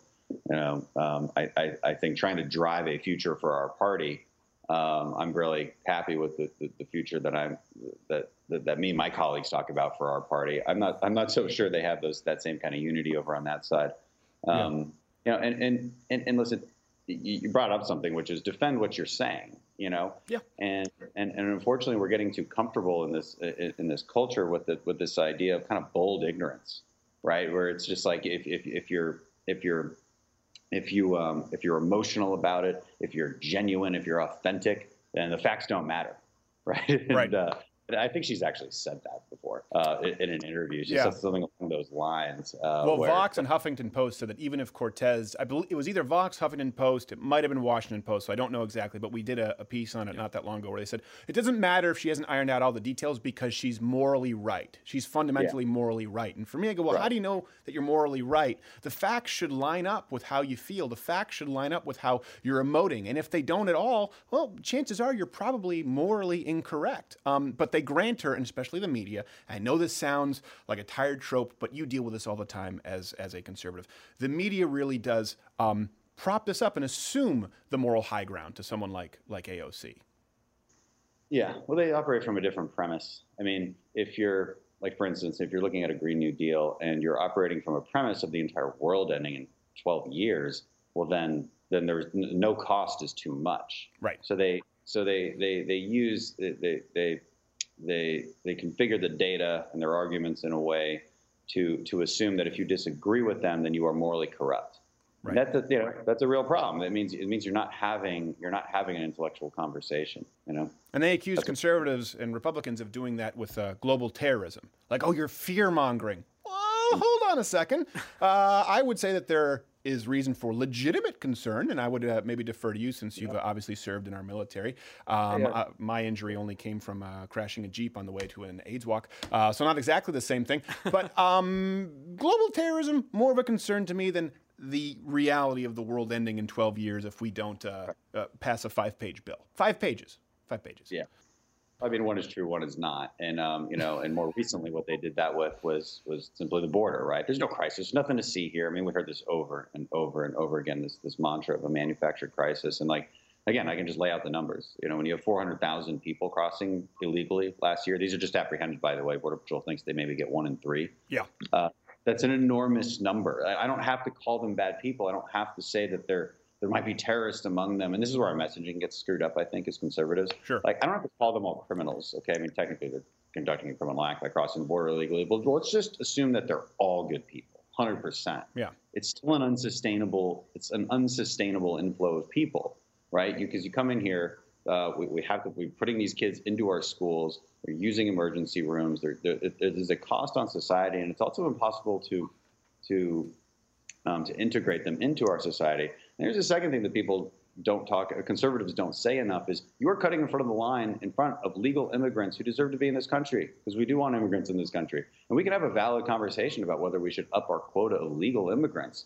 I think trying to drive a future for our party. I'm really happy with the future that me and my colleagues talk about for our party. I'm not so sure they have that same kind of unity over on that side. And listen, you brought up something, which is defend what you're saying, Yeah. And unfortunately, we're getting too comfortable in this culture with this idea of kind of bold ignorance, right? Where it's just like if you're emotional about it, if you're genuine, if you're authentic, then the facts don't matter, right? Right. And I think she's actually said that before in an interview. She said something along those lines. Vox and Huffington Post said that even if Cortez, I believe it was either Vox, Huffington Post, it might have been Washington Post, so I don't know exactly, but we did a piece on it not that long ago where they said it doesn't matter if she hasn't ironed out all the details because she's morally right. She's fundamentally morally right. And for me, I go, well, how do you know that you're morally right? The facts should line up with how you feel. The facts should line up with how you're emoting. And if they don't at all, well, chances are you're probably morally incorrect. But they grant her, and especially the media, I know this sounds like a tired trope, but you deal with this all the time as a conservative. The media really does prop this up and assume the moral high ground to someone like AOC. Yeah, well, they operate from a different premise. I mean, if you're, like, for instance, if you're looking at a Green New Deal and you're operating from a premise of the entire world ending in 12 years, well, then there's no cost is too much. Right. So they configure the data and their arguments in a way to assume that if you disagree with them, then you are morally corrupt. Right. That's a real problem. It means you're not having an intellectual conversation. And they accuse conservatives and Republicans of doing that with global terrorism. Like, oh, you're fear mongering. Well, hold on a second. I would say that there is reason for legitimate concern, and I would maybe defer to you since you've obviously served in our military. My injury only came from crashing a Jeep on the way to an AIDS walk, so not exactly the same thing. But global terrorism, more of a concern to me than the reality of the world ending in 12 years if we don't pass a 5-page bill. 5 pages. 5 pages. Yeah. I mean, one is true, one is not. And, and more recently what they did that with was simply the border, right? There's no crisis, nothing to see here. I mean, we heard this over and over and over again, this mantra of a manufactured crisis. And, like, again, I can just lay out the numbers. When you have 400,000 people crossing illegally last year, these are just apprehended, by the way. Border Patrol thinks they maybe get 1 in 3. Yeah. That's an enormous number. I don't have to call them bad people. I don't have to say that there might be terrorists among them. And this is where our messaging gets screwed up, I think, as conservatives. Sure. Like, I don't have to call them all criminals, okay? I mean, technically, they're conducting a criminal act by crossing the border illegally. But let's just assume that they're all good people, 100%. Yeah. It's still an unsustainable inflow of people, right? Because you come in here, we're putting these kids into our schools. They're using emergency rooms. There's a cost on society, and it's also impossible to integrate them into our society. And here's the second thing that conservatives don't say enough is you are cutting in front of the line in front of legal immigrants who deserve to be in this country, because we do want immigrants in this country. And we can have a valid conversation about whether we should up our quota of legal immigrants.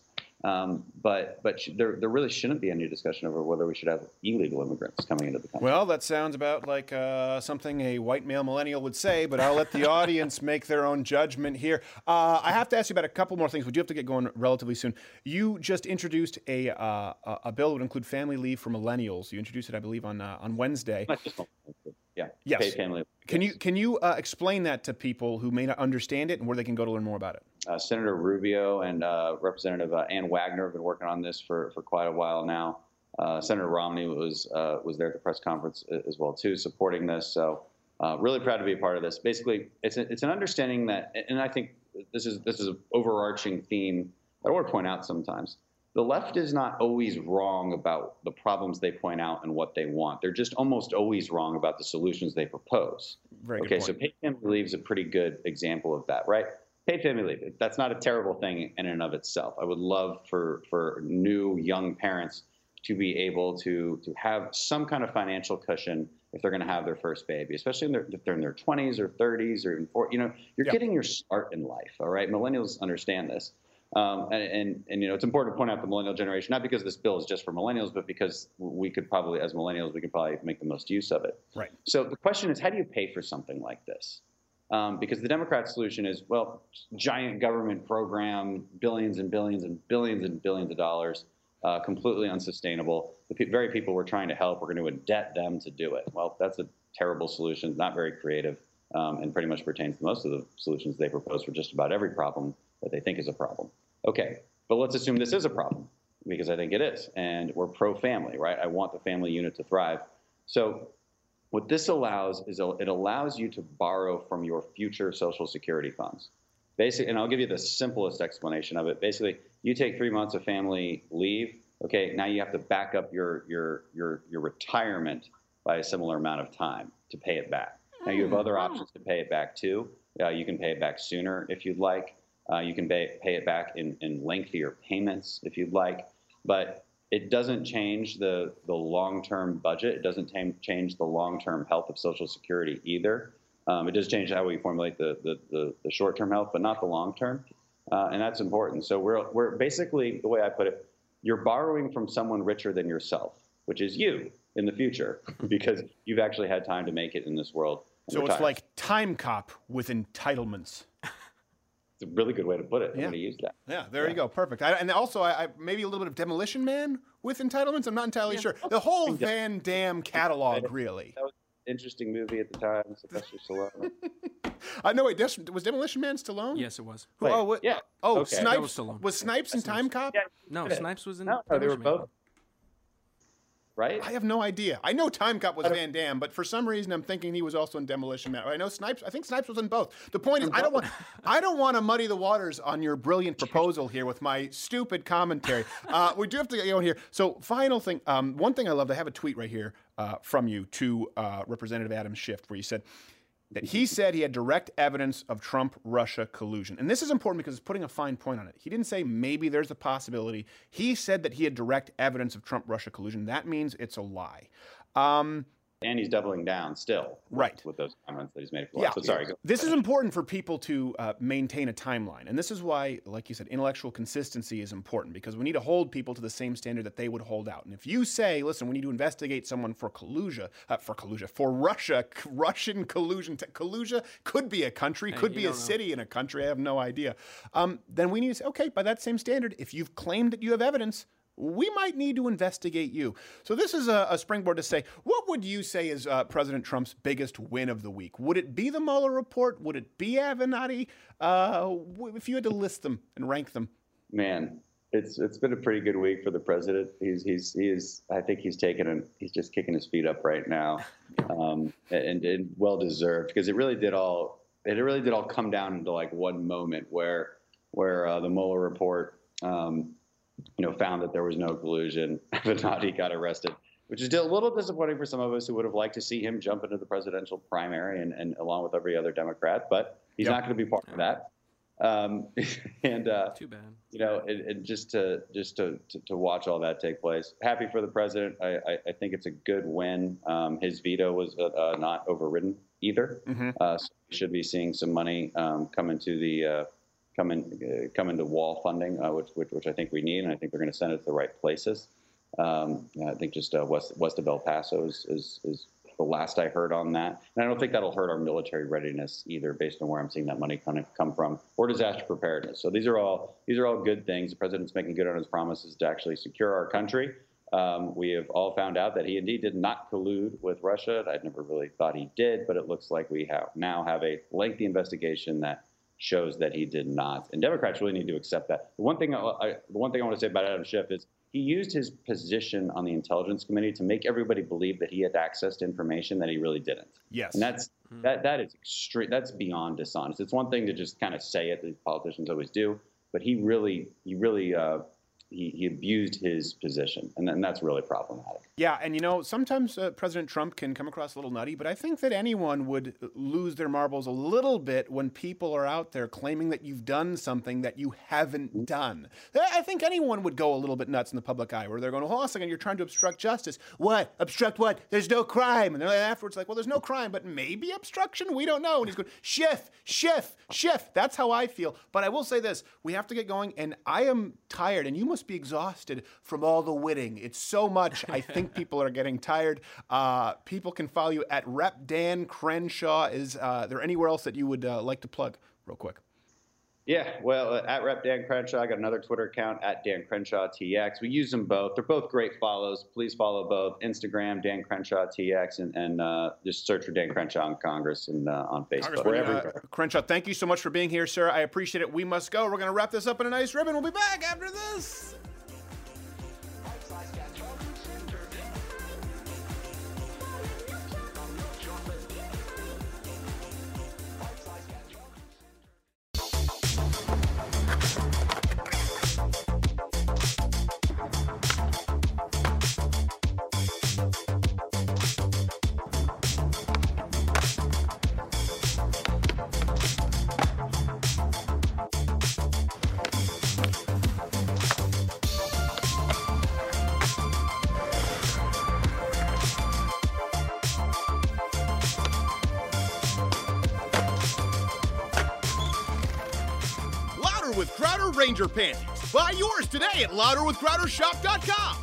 But there really shouldn't be any discussion over whether we should have illegal immigrants coming into the country. Well, that sounds about like something a white male millennial would say, but I'll let the audience make their own judgment here. I have to ask you about a couple more things. We do have to get going relatively soon. You just introduced a bill that would include family leave for millennials. You introduced it, I believe, on Wednesday. Yeah. Yes. Paid family leave. Can you explain that to people who may not understand it and where they can go to learn more about it? Senator Rubio and Representative Ann Wagner have been working on this for quite a while now. Senator Romney was there at the press conference as well too, supporting this. So really proud to be a part of this. Basically, it's an understanding that, and I think this is an overarching theme I want to point out sometimes. The left is not always wrong about the problems they point out and what they want. They're just almost always wrong about the solutions they propose. Very good okay, point. so paid family leave is a pretty good example of that, right? Paid family leave, that's not a terrible thing in and of itself. I would love for new young parents to be able to have some kind of financial cushion if they're going to have their first baby, especially if they're in their 20s or 30s or even 40. You're getting your start in life. All right, millennials understand this. And it's important to point out the millennial generation, not because this bill is just for millennials, but because we could probably, as millennials, we could probably make the most use of it. Right. So the question is, how do you pay for something like this? Because the Democrat solution is, well, giant government program, billions and billions and billions and billions of dollars, completely unsustainable. The very people we're trying to help, we're going to indebt them to do it. Well, that's a terrible solution, not very creative, and pretty much pertains to most of the solutions they propose for just about every problem that they think is a problem. Okay, but let's assume this is a problem, because I think it is, and we're pro-family, right? I want the family unit to thrive. So what this allows is it allows you to borrow from your future Social Security funds. Basically, and I'll give you the simplest explanation of it. Basically, you take 3 months of family leave. Okay, now you have to back up your retirement by a similar amount of time to pay it back. Now you have other options to pay it back too. You can pay it back sooner if you'd like. You can pay it back in lengthier payments if you'd like. But it doesn't change the long-term budget. It doesn't change the long-term health of Social Security either. It does change how we formulate the short-term health, but not the long-term. And that's important. So we're basically, the way I put it, you're borrowing from someone richer than yourself, which is you in the future, because you've actually had time to make it in this world. So it's like Time Cop with entitlements. It's a really good way to put it. I'm going to use that. Yeah, there you go. Perfect. And also, I maybe a little bit of Demolition Man with entitlements. I'm not entirely sure. The whole Van Damme catalog, really. That was an interesting movie at the time. Sylvester Stallone. I know. Wait, was Demolition Man Stallone? Yes, it was. Wait, what? Yeah. Oh, Okay. Snipes That was Stallone. Was Snipes in Time Cop? Yeah. No, Snipes was in. No, they were Demolition Man. both. Right? I have no idea. I know Time Cop was Van Damme, but for some reason I'm thinking he was also in Demolition Man. I know Snipes. I think Snipes was in both. The point is, I don't want to muddy the waters on your brilliant proposal here with my stupid commentary. We do have to get going here. So, final thing. One thing I loved. I have a tweet right here from you to Representative Adam Schiff, where you said that he said he had direct evidence of Trump-Russia collusion. And this is important because it's putting a fine point on it. He didn't say maybe there's a possibility. He said that he had direct evidence of Trump-Russia collusion. That means it's a lie. And he's doubling down still. Right. With those comments that he's made. Yeah. So sorry. This is important for people to maintain a timeline. And this is why, like you said, intellectual consistency is important, because we need to hold people to the same standard that they would hold out. And if you say, listen, we need to investigate someone for Russian collusion. Kalusia could be a country, could be a city in a country. I have no idea. Then we need to say, okay, by that same standard, if you've claimed that you have evidence, we might need to investigate you. So this is a springboard to say, what would you say is President Trump's biggest win of the week? Would it be the Mueller report? Would it be Avenatti? If you had to list them and rank them. Man, it's been a pretty good week for the president. I think he's just kicking his feet up right now, and well deserved, because it really did all come down into like one moment where the Mueller report found that there was no collusion. Avenatti got arrested, which is a little disappointing for some of us who would have liked to see him jump into the presidential primary and along with every other Democrat, but he's not going to be part of that. Too bad. And just to watch all that take place. Happy for the president. I think it's a good win. His veto was not overridden either. So we should be seeing some money come into wall funding, which I think we need, and I think they're going to send it to the right places. I think just west of El Paso is the last I heard on that, and I don't think that'll hurt our military readiness either, based on where I'm seeing that money come from, or disaster preparedness. So these are all good things. The president's making good on his promises to actually secure our country. We have all found out that he indeed did not collude with Russia. I never really thought he did, but it looks like we now have a lengthy investigation that shows that he did not, and Democrats really need to accept that. The one thing I want to say about Adam Schiff is he used his position on the Intelligence Committee to make everybody believe that he had access to information that he really didn't. Yes, and that is extreme. That's beyond dishonest. It's one thing to just kind of say it, that politicians always do, but he really he abused his position, and that's really problematic. Yeah, and sometimes President Trump can come across a little nutty, but I think that anyone would lose their marbles a little bit when people are out there claiming that you've done something that you haven't done. I think anyone would go a little bit nuts in the public eye, where they're going, hold on a second, you're trying to obstruct justice. What? Obstruct what? There's no crime. And they're afterwards like, well, there's no crime, but maybe obstruction? We don't know. And he's going, shift. That's how I feel. But I will say this, we have to get going, and I am tired, and you must be exhausted from all the witting. It's so much. I think people are getting tired. People can follow you at Rep Dan Crenshaw. Is there anywhere else that you would like to plug real quick? Yeah, well, at Rep Dan Crenshaw, I got another Twitter account at Dan Crenshaw TX. We use them both. They're both great follows. Please follow both. Instagram, Dan Crenshaw TX, and just search for Dan Crenshaw in Congress and on Facebook. Crenshaw, thank you so much for being here, sir. I appreciate it. We must go. We're going to wrap this up in a nice ribbon. We'll be back after this. with Crowder Ranger Panties. Buy yours today at louderwithcrowdershop.com.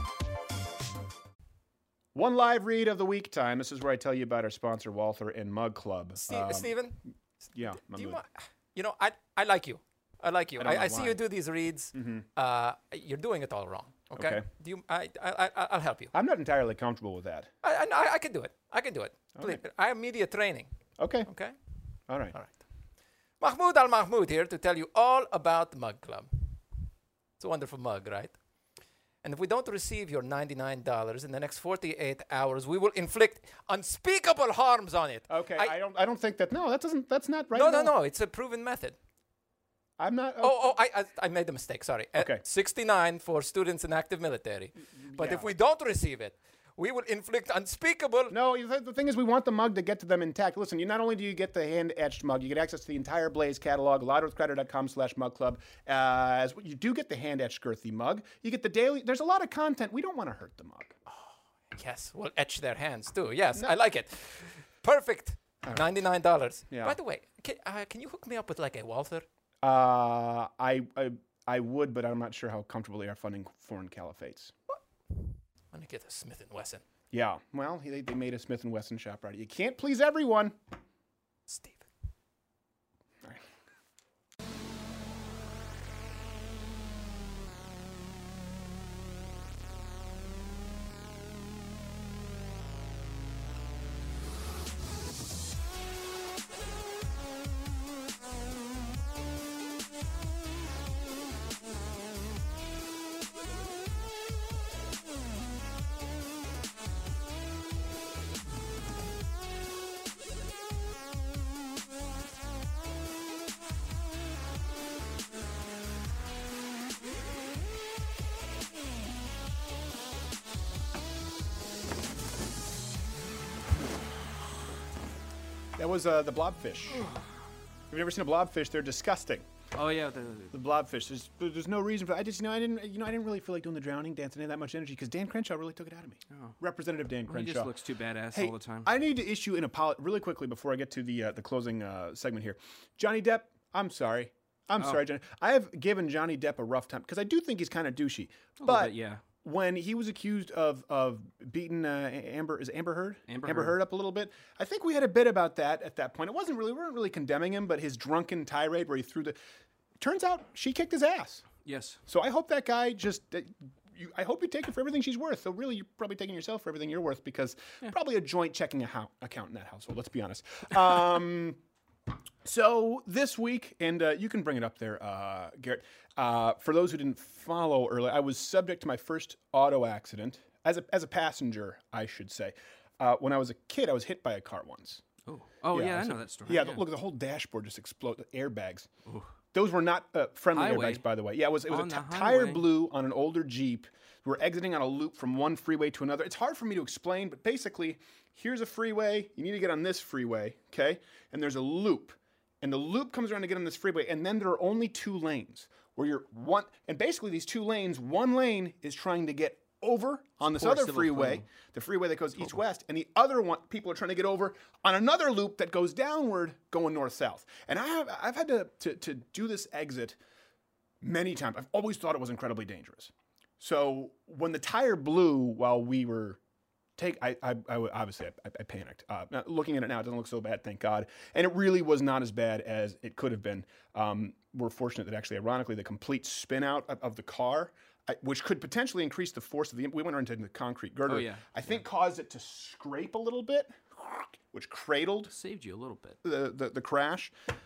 One live read of the week time. This is where I tell you about our sponsor, Walther and Mug Club. Steven? Yeah. I like you. I like you. I see you do these reads. You're doing it all wrong. Okay. I'll help you. I'm not entirely comfortable with that. I can do it. Please. Okay. I have media training. Okay. Okay. All right. Mahmoud Al-Mahmoud here to tell you all about the Mug Club. It's a wonderful mug, right? And if we don't receive your $99 in the next 48 hours, we will inflict unspeakable harms on it. Okay. I don't think that. No, that's not right. No. It's a proven method. I'm not. I made a mistake. Sorry. Okay. 69 for students in active military. But if we don't receive it, we will inflict unspeakable. No, the thing is, we want the mug to get to them intact. Listen, not only do you get the hand-etched mug, you get access to the entire Blaze catalog, louderwithcrowder.com/mugclub. As you do get the hand-etched girthy mug, you get the daily. There's a lot of content. We don't want to hurt the mug. Oh, yes, we'll etch their hands too. Yes, I like it. Perfect. $99. Yeah. By the way, can you hook me up with like a Walther? I would, but I'm not sure how comfortable they are funding foreign caliphates. I'm going to get a Smith & Wesson. Yeah, well, they made a Smith & Wesson shop right. You can't please everyone. Steve. All right. That was the blobfish. Have you ever seen a blobfish? They're disgusting. Oh yeah, the blobfish. There's no reason for. I didn't really feel like doing the drowning dance. I didn't have that much energy because Dan Crenshaw really took it out of me. Oh. Representative Dan Crenshaw. He just looks too badass all the time. I need to issue an apology really quickly before I get to the closing segment here. Johnny Depp, I'm sorry. I'm sorry, Johnny. I have given Johnny Depp a rough time because I do think he's kind of douchey. But yeah. When he was accused of beating Amber Heard? Amber Heard up a little bit. I think we had a bit about that at that point. We weren't really condemning him, but his drunken tirade where he threw the. Turns out she kicked his ass. Yes. So I hope that guy I hope you take her for everything she's worth. So really, you're probably taking yourself for everything you're worth because probably a joint checking account in that household. Let's be honest. So this week, and you can bring it up there, Garrett. For those who didn't follow earlier, I was subject to my first auto accident as a passenger, I should say. When I was a kid, I was hit by a car once. Oh, yeah, I know that story. Yeah, look, the whole dashboard just exploded. The airbags. Those were not friendly Highway. airbags, by the way. Yeah, it was On a the tire highway. blew on an older Jeep. We're exiting on a loop from one freeway to another. It's hard for me to explain, but basically, here's a freeway. You need to get on this freeway, okay? And there's a loop. And the loop comes around to get on this freeway, and then there are only 2 lanes where you're one. And basically, these 2 lanes, one lane is trying to get over on this Poor other civil freeway, flow. the freeway that goes east-west, and the other one, people are trying to get over on another loop that goes downward, going north-south. And I've had to do this exit many times. I've always thought it was incredibly dangerous. So when the tire blew while we were obviously I panicked. Now, looking at it now, it doesn't look so bad, thank God. And it really was not as bad as it could have been. We're fortunate that actually, ironically, the complete spin out of the car, which could potentially increase the force of we went into the concrete girder. Oh, yeah. I think caused it to scrape a little bit, which cradled. Saved you a little bit. The crash.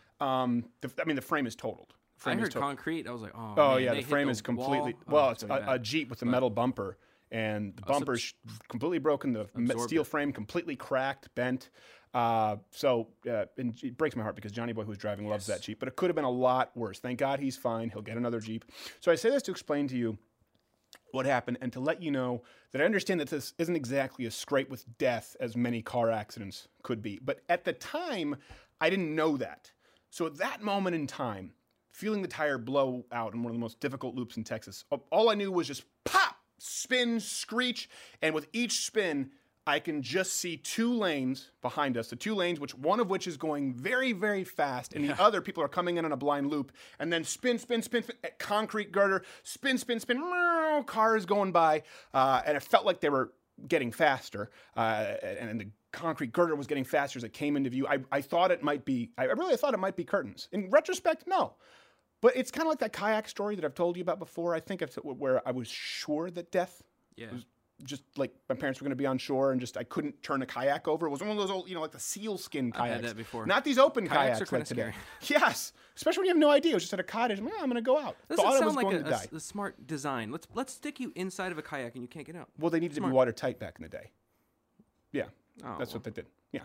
The frame is totaled. I heard concrete. I was like, oh, oh man, yeah, they the hit frame is completely. wall. Well, Oh, it's gonna be a bad. Jeep with a metal bumper, and the bumper's completely broken. The absorbed steel it. frame completely cracked, bent. And it breaks my heart because Johnny Boy, who was driving, loves that Jeep. But it could have been a lot worse. Thank God he's fine. He'll get another Jeep. So I say this to explain to you what happened and to let you know that I understand that this isn't exactly a scrape with death as many car accidents could be. But at the time, I didn't know that. So at that moment in time, feeling the tire blow out in one of the most difficult loops in Texas, all I knew was just pop, spin, screech, and with each spin, I can just see 2 lanes behind us, the 2 lanes, one of which is going very, very fast, and the other people are coming in on a blind loop, and then spin, at concrete girder, spin, cars going by, and it felt like they were getting faster, and the concrete girder was getting faster as it came into view. I thought it might be, I really thought it might be curtains. In retrospect, no. But it's kind of like that kayak story that I've told you about before. I think it's where I was sure that death was just like my parents were going to be on shore and just I couldn't turn a kayak over. It was one of those old, like the seal skin kayaks. I've had that before. Not these open Kayaks kayaks are kinda like today. scary. Yes, especially when you have no idea. It was just at a cottage. I'm going to go out. Doesn't Thought I sound was like going to die. a smart design. Let's stick you inside of a kayak and you can't get out. Well, they needed to be watertight back in the day. Yeah, that's what they did. Yeah,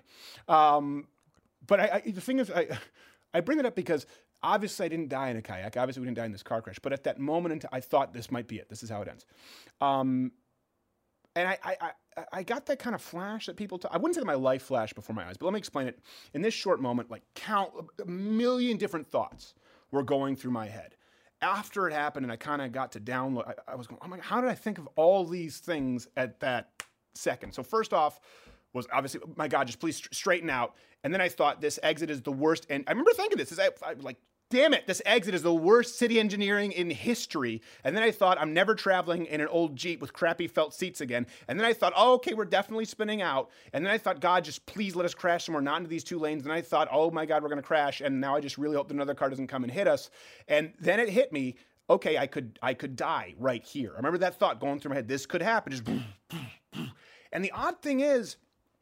but the thing is, I bring it up because obviously I didn't die in a kayak. Obviously we didn't die in this car crash. But at that moment, I thought this might be it. This is how it ends. And I got that kind of flash that people I wouldn't say that my life flashed before my eyes, but let me explain it. In this short moment, like a million different thoughts were going through my head. After it happened and I kind of got to download, I was going, oh my God, how did I think of all these things at that second? So first off was obviously, my God, just please straighten out. And then I thought this exit is the worst. And I remember thinking this, damn it, this exit is the worst city engineering in history. And then I thought, I'm never traveling in an old Jeep with crappy felt seats again. And then I thought, oh, okay, we're definitely spinning out. And then I thought, God, just please let us crash somewhere, not into these 2 lanes. And I thought, oh my God, we're going to crash. And now I just really hope that another car doesn't come and hit us. And then it hit me, okay, I could die right here. I remember that thought going through my head, this could happen. Just and the odd thing is,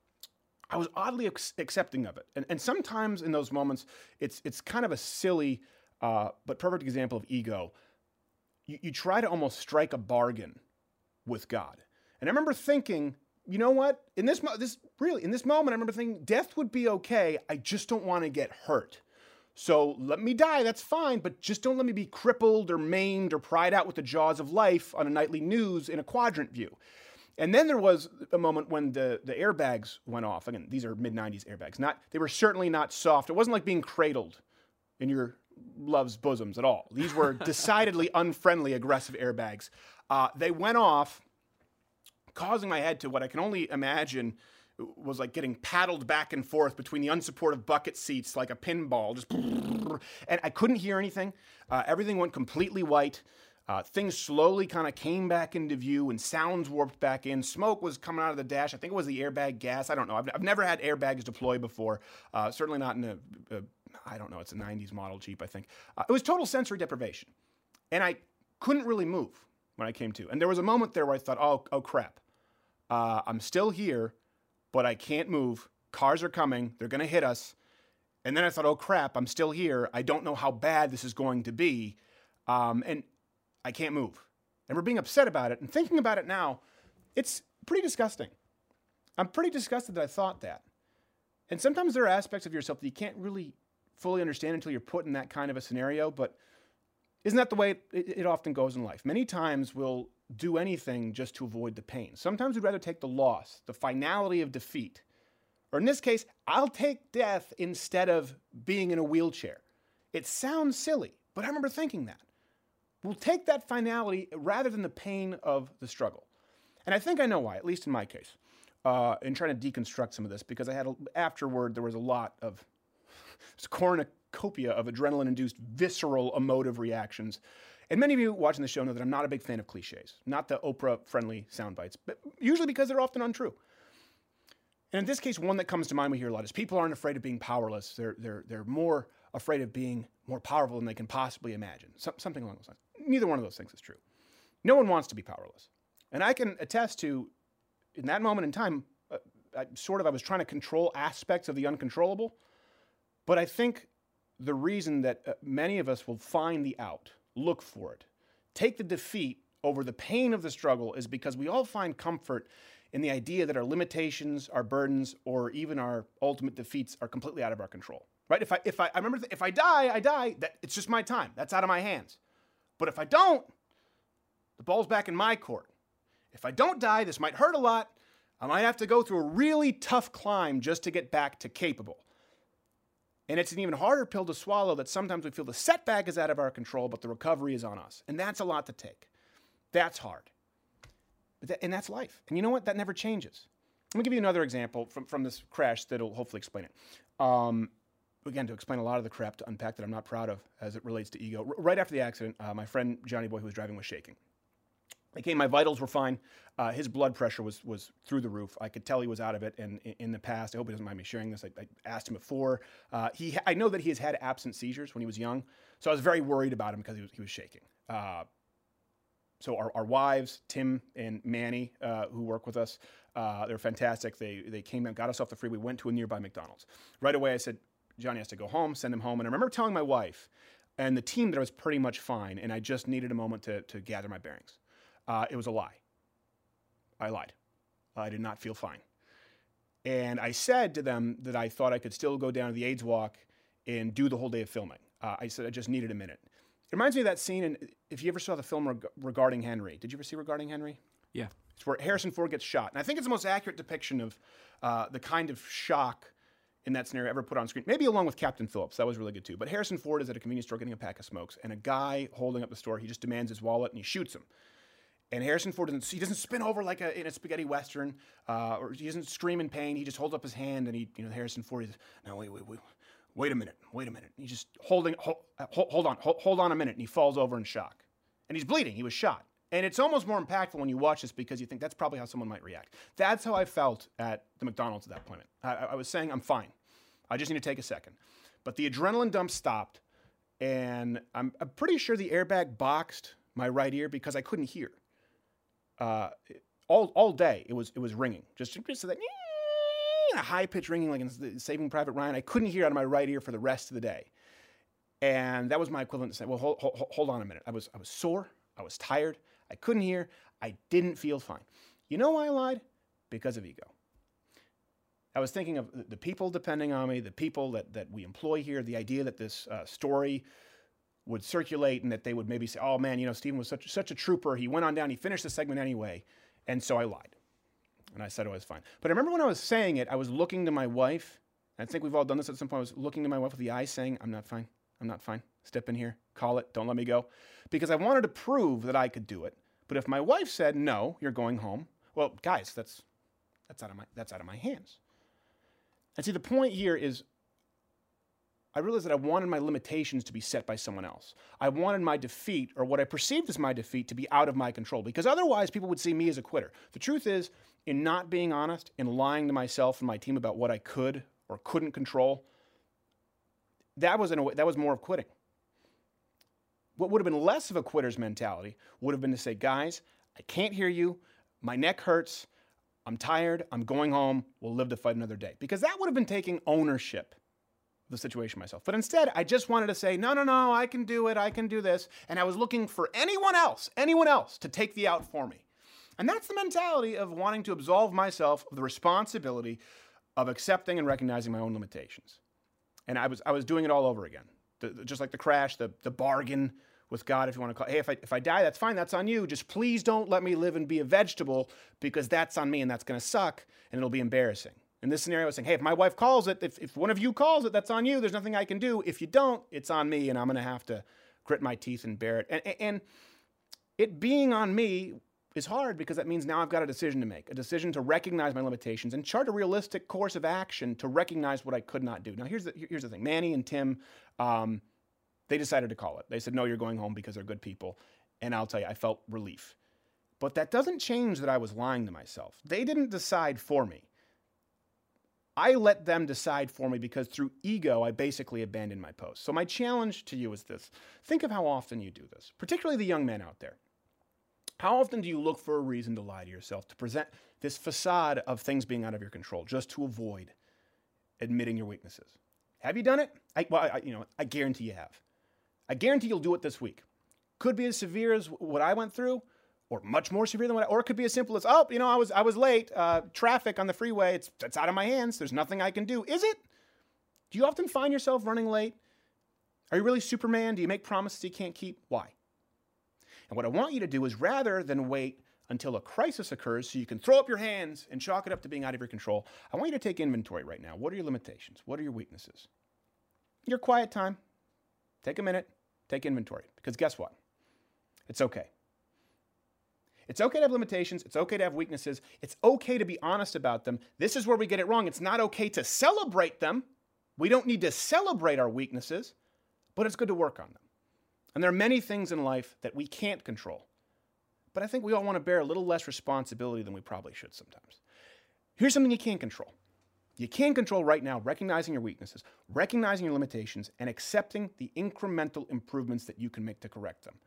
I was oddly accepting of it. And sometimes in those moments, it's kind of a silly but perfect example of ego. You try to almost strike a bargain with God. And I remember thinking, you know what? In this moment, I remember thinking, death would be okay. I just don't want to get hurt. So let me die, that's fine, but just don't let me be crippled or maimed or pried out with the jaws of life on a nightly news in a quadrant view. And then there was a moment when the airbags went off. Again, these are mid-90s airbags. They were certainly not soft. It wasn't like being cradled in your love's bosoms at all. These were decidedly unfriendly, aggressive airbags. They went off, causing my head to what I can only imagine was like getting paddled back and forth between the unsupportive bucket seats like a pinball. Just and I couldn't hear anything. Everything went completely white. Things slowly kind of came back into view and sounds warped back in. Smoke was coming out of the dash. I think it was the airbag gas. I don't know. I've never had airbags deploy before. Certainly not in I don't know, it's a 90s model Jeep, I think. It was total sensory deprivation. And I couldn't really move when I came to. And there was a moment there where I thought, oh crap. I'm still here, but I can't move. Cars are coming. They're going to hit us. And then I thought, oh crap, I'm still here. I don't know how bad this is going to be. And I can't move. And we're being upset about it. And thinking about it now, it's pretty disgusting. I'm pretty disgusted that I thought that. And sometimes there are aspects of yourself that you can't really fully understand until you're put in that kind of a scenario, but isn't that the way it often goes in life? Many times we'll do anything just to avoid the pain. Sometimes we'd rather take the loss, the finality of defeat. Or in this case, I'll take death instead of being in a wheelchair. It sounds silly, but I remember thinking that. We'll take that finality rather than the pain of the struggle. And I think I know why, at least in my case, in trying to deconstruct some of this, because afterward there was a lot of cornucopia of adrenaline-induced visceral emotive reactions. And many of you watching the show know that I'm not a big fan of cliches, not the Oprah-friendly sound bites, but usually because they're often untrue. And in this case, one that comes to mind we hear a lot is people aren't afraid of being powerless. They're more afraid of being more powerful than they can possibly imagine. Something along those lines. Neither one of those things is true. No one wants to be powerless. And I can attest to, in that moment in time, I was trying to control aspects of the uncontrollable. But I think the reason that many of us will find the out, look for it, take the defeat over the pain of the struggle is because we all find comfort in the idea that our limitations, our burdens, or even our ultimate defeats are completely out of our control. Right? If I die, I die. It's just my time. That's out of my hands. But if I don't, the ball's back in my court. If I don't die, this might hurt a lot. I might have to go through a really tough climb just to get back to capable. And it's an even harder pill to swallow that sometimes we feel the setback is out of our control, but the recovery is on us. And that's a lot to take. That's hard. And that's life. And you know what? That never changes. Let me give you another example from this crash that'll hopefully explain it. Again, to explain a lot of the crap to unpack that I'm not proud of as it relates to ego. Right after the accident, my friend Johnny Boy, who was driving, was shaking. Again, my vitals were fine. His blood pressure was through the roof. I could tell he was out of it. And in the past, I hope he doesn't mind me sharing this, I asked him before. I know that he has had absent seizures when he was young. So I was very worried about him because he was shaking. So our wives, Tim and Manny, who work with us, they're fantastic. They came and got us off the freeway, went to a nearby McDonald's. Right away, I said, Johnny has to go home, send him home. And I remember telling my wife and the team that I was pretty much fine, and I just needed a moment to gather my bearings. It was a lie. I lied. I did not feel fine. And I said to them that I thought I could still go down to the AIDS walk and do the whole day of filming. I said I just needed a minute. It reminds me of that scene, and if you ever saw the film Regarding Henry. Did you ever see Regarding Henry? Yeah. It's where Harrison Ford gets shot. And I think it's the most accurate depiction of the kind of shock in that scenario ever put on screen. Maybe along with Captain Phillips. That was really good too. But Harrison Ford is at a convenience store getting a pack of smokes, and a guy holding up the store, he just demands his wallet and he shoots him. And Harrison Ford doesn't spin over like in a spaghetti western, or he doesn't scream in pain. He just holds up his hand, and Harrison Ford says, "No, wait a minute. He's just hold on a minute," and he falls over in shock, and he's bleeding. He was shot, and it's almost more impactful when you watch this because you think that's probably how someone might react. That's how I felt at the McDonald's at that point. I was saying I'm fine. I just need to take a second, but the adrenaline dump stopped, and I'm pretty sure the airbag boxed my right ear because I couldn't hear. All day it was ringing, just that a high pitch ringing like in Saving Private Ryan. I couldn't hear out of my right ear for the rest of the day, and that was my equivalent to saying, "Well, hold on a minute." I was sore, I was tired, I couldn't hear, I didn't feel fine. You know why I lied? Because of ego. I was thinking of the people depending on me, the people that we employ here, the idea that this story would circulate and that they would maybe say, "Oh man, Stephen was such a trooper. He went on down, he finished the segment anyway." And so I lied. And I said I was fine. But I remember when I was saying it, I was looking to my wife. And I think we've all done this at some point. I was looking to my wife with the eyes saying, "I'm not fine. I'm not fine. Step in here. Call it. Don't let me go." Because I wanted to prove that I could do it. But if my wife said, "No, you're going home," well, guys, that's out of my hands. And see, the point here is I realized that I wanted my limitations to be set by someone else. I wanted my defeat, or what I perceived as my defeat, to be out of my control, because otherwise people would see me as a quitter. The truth is, in not being honest, in lying to myself and my team about what I could or couldn't control, that was more of quitting. What would have been less of a quitter's mentality would have been to say, "Guys, I can't hear you. My neck hurts. I'm tired. I'm going home. We'll live to fight another day." Because that would have been taking ownership the situation myself. But instead, I just wanted to say, no, I can do it, I can do this. And I was looking for anyone else to take the out for me. And that's the mentality of wanting to absolve myself of the responsibility of accepting and recognizing my own limitations. And I was doing it all over again. Just like the crash, the bargain with God, if you want to call it. Hey, if I die, that's fine. That's on you. Just please don't let me live and be a vegetable, because that's on me and that's going to suck and it'll be embarrassing. In this scenario, I was saying, hey, if my wife calls it, if one of you calls it, that's on you. There's nothing I can do. If you don't, it's on me, and I'm going to have to grit my teeth and bear it. And it being on me is hard, because that means now I've got a decision to make, a decision to recognize my limitations and chart a realistic course of action to recognize what I could not do. Now, here's the thing. Manny and Tim, they decided to call it. They said, no, you're going home, because they're good people. And I'll tell you, I felt relief. But that doesn't change that I was lying to myself. They didn't decide for me. I let them decide for me, because through ego, I basically abandoned my post. So my challenge to you is this. Think of how often you do this, particularly the young men out there. How often do you look for a reason to lie to yourself, to present this facade of things being out of your control, just to avoid admitting your weaknesses? Have you done it? I guarantee you have. I guarantee you'll do it this week. Could be as severe as what I went through, or much more severe than or it could be as simple as, I was late, traffic on the freeway, it's out of my hands, there's nothing I can do. Is it? Do you often find yourself running late? Are you really Superman? Do you make promises you can't keep? Why? And what I want you to do is, rather than wait until a crisis occurs so you can throw up your hands and chalk it up to being out of your control, I want you to take inventory right now. What are your limitations? What are your weaknesses? Your quiet time. Take a minute, take inventory, because guess what? It's okay. It's okay to have limitations. It's okay to have weaknesses. It's okay to be honest about them. This is where we get it wrong. It's not okay to celebrate them. We don't need to celebrate our weaknesses, but it's good to work on them. And there are many things in life that we can't control. But I think we all want to bear a little less responsibility than we probably should sometimes. Here's something you can't control. You can control right now recognizing your weaknesses, recognizing your limitations, and accepting the incremental improvements that you can make to correct them.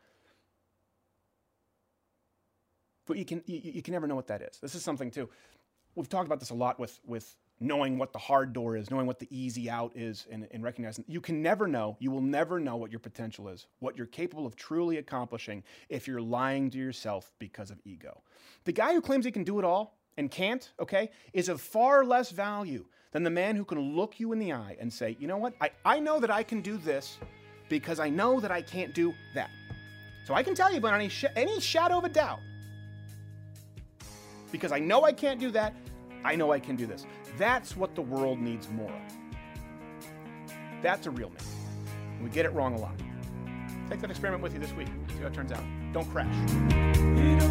But you can never know what that is. This is something, too. We've talked about this a lot with knowing what the hard door is, knowing what the easy out is, and recognizing. You can never know, you will never know what your potential is, what you're capable of truly accomplishing if you're lying to yourself because of ego. The guy who claims he can do it all and can't, is of far less value than the man who can look you in the eye and say, you know what, I know that I can do this because I know that I can't do that. So I can tell you without any shadow of a doubt, because I know I can't do that, I know I can do this. That's what the world needs more of. That's a real man. We get it wrong a lot. Take that experiment with you this week. See how it turns out. Don't crash.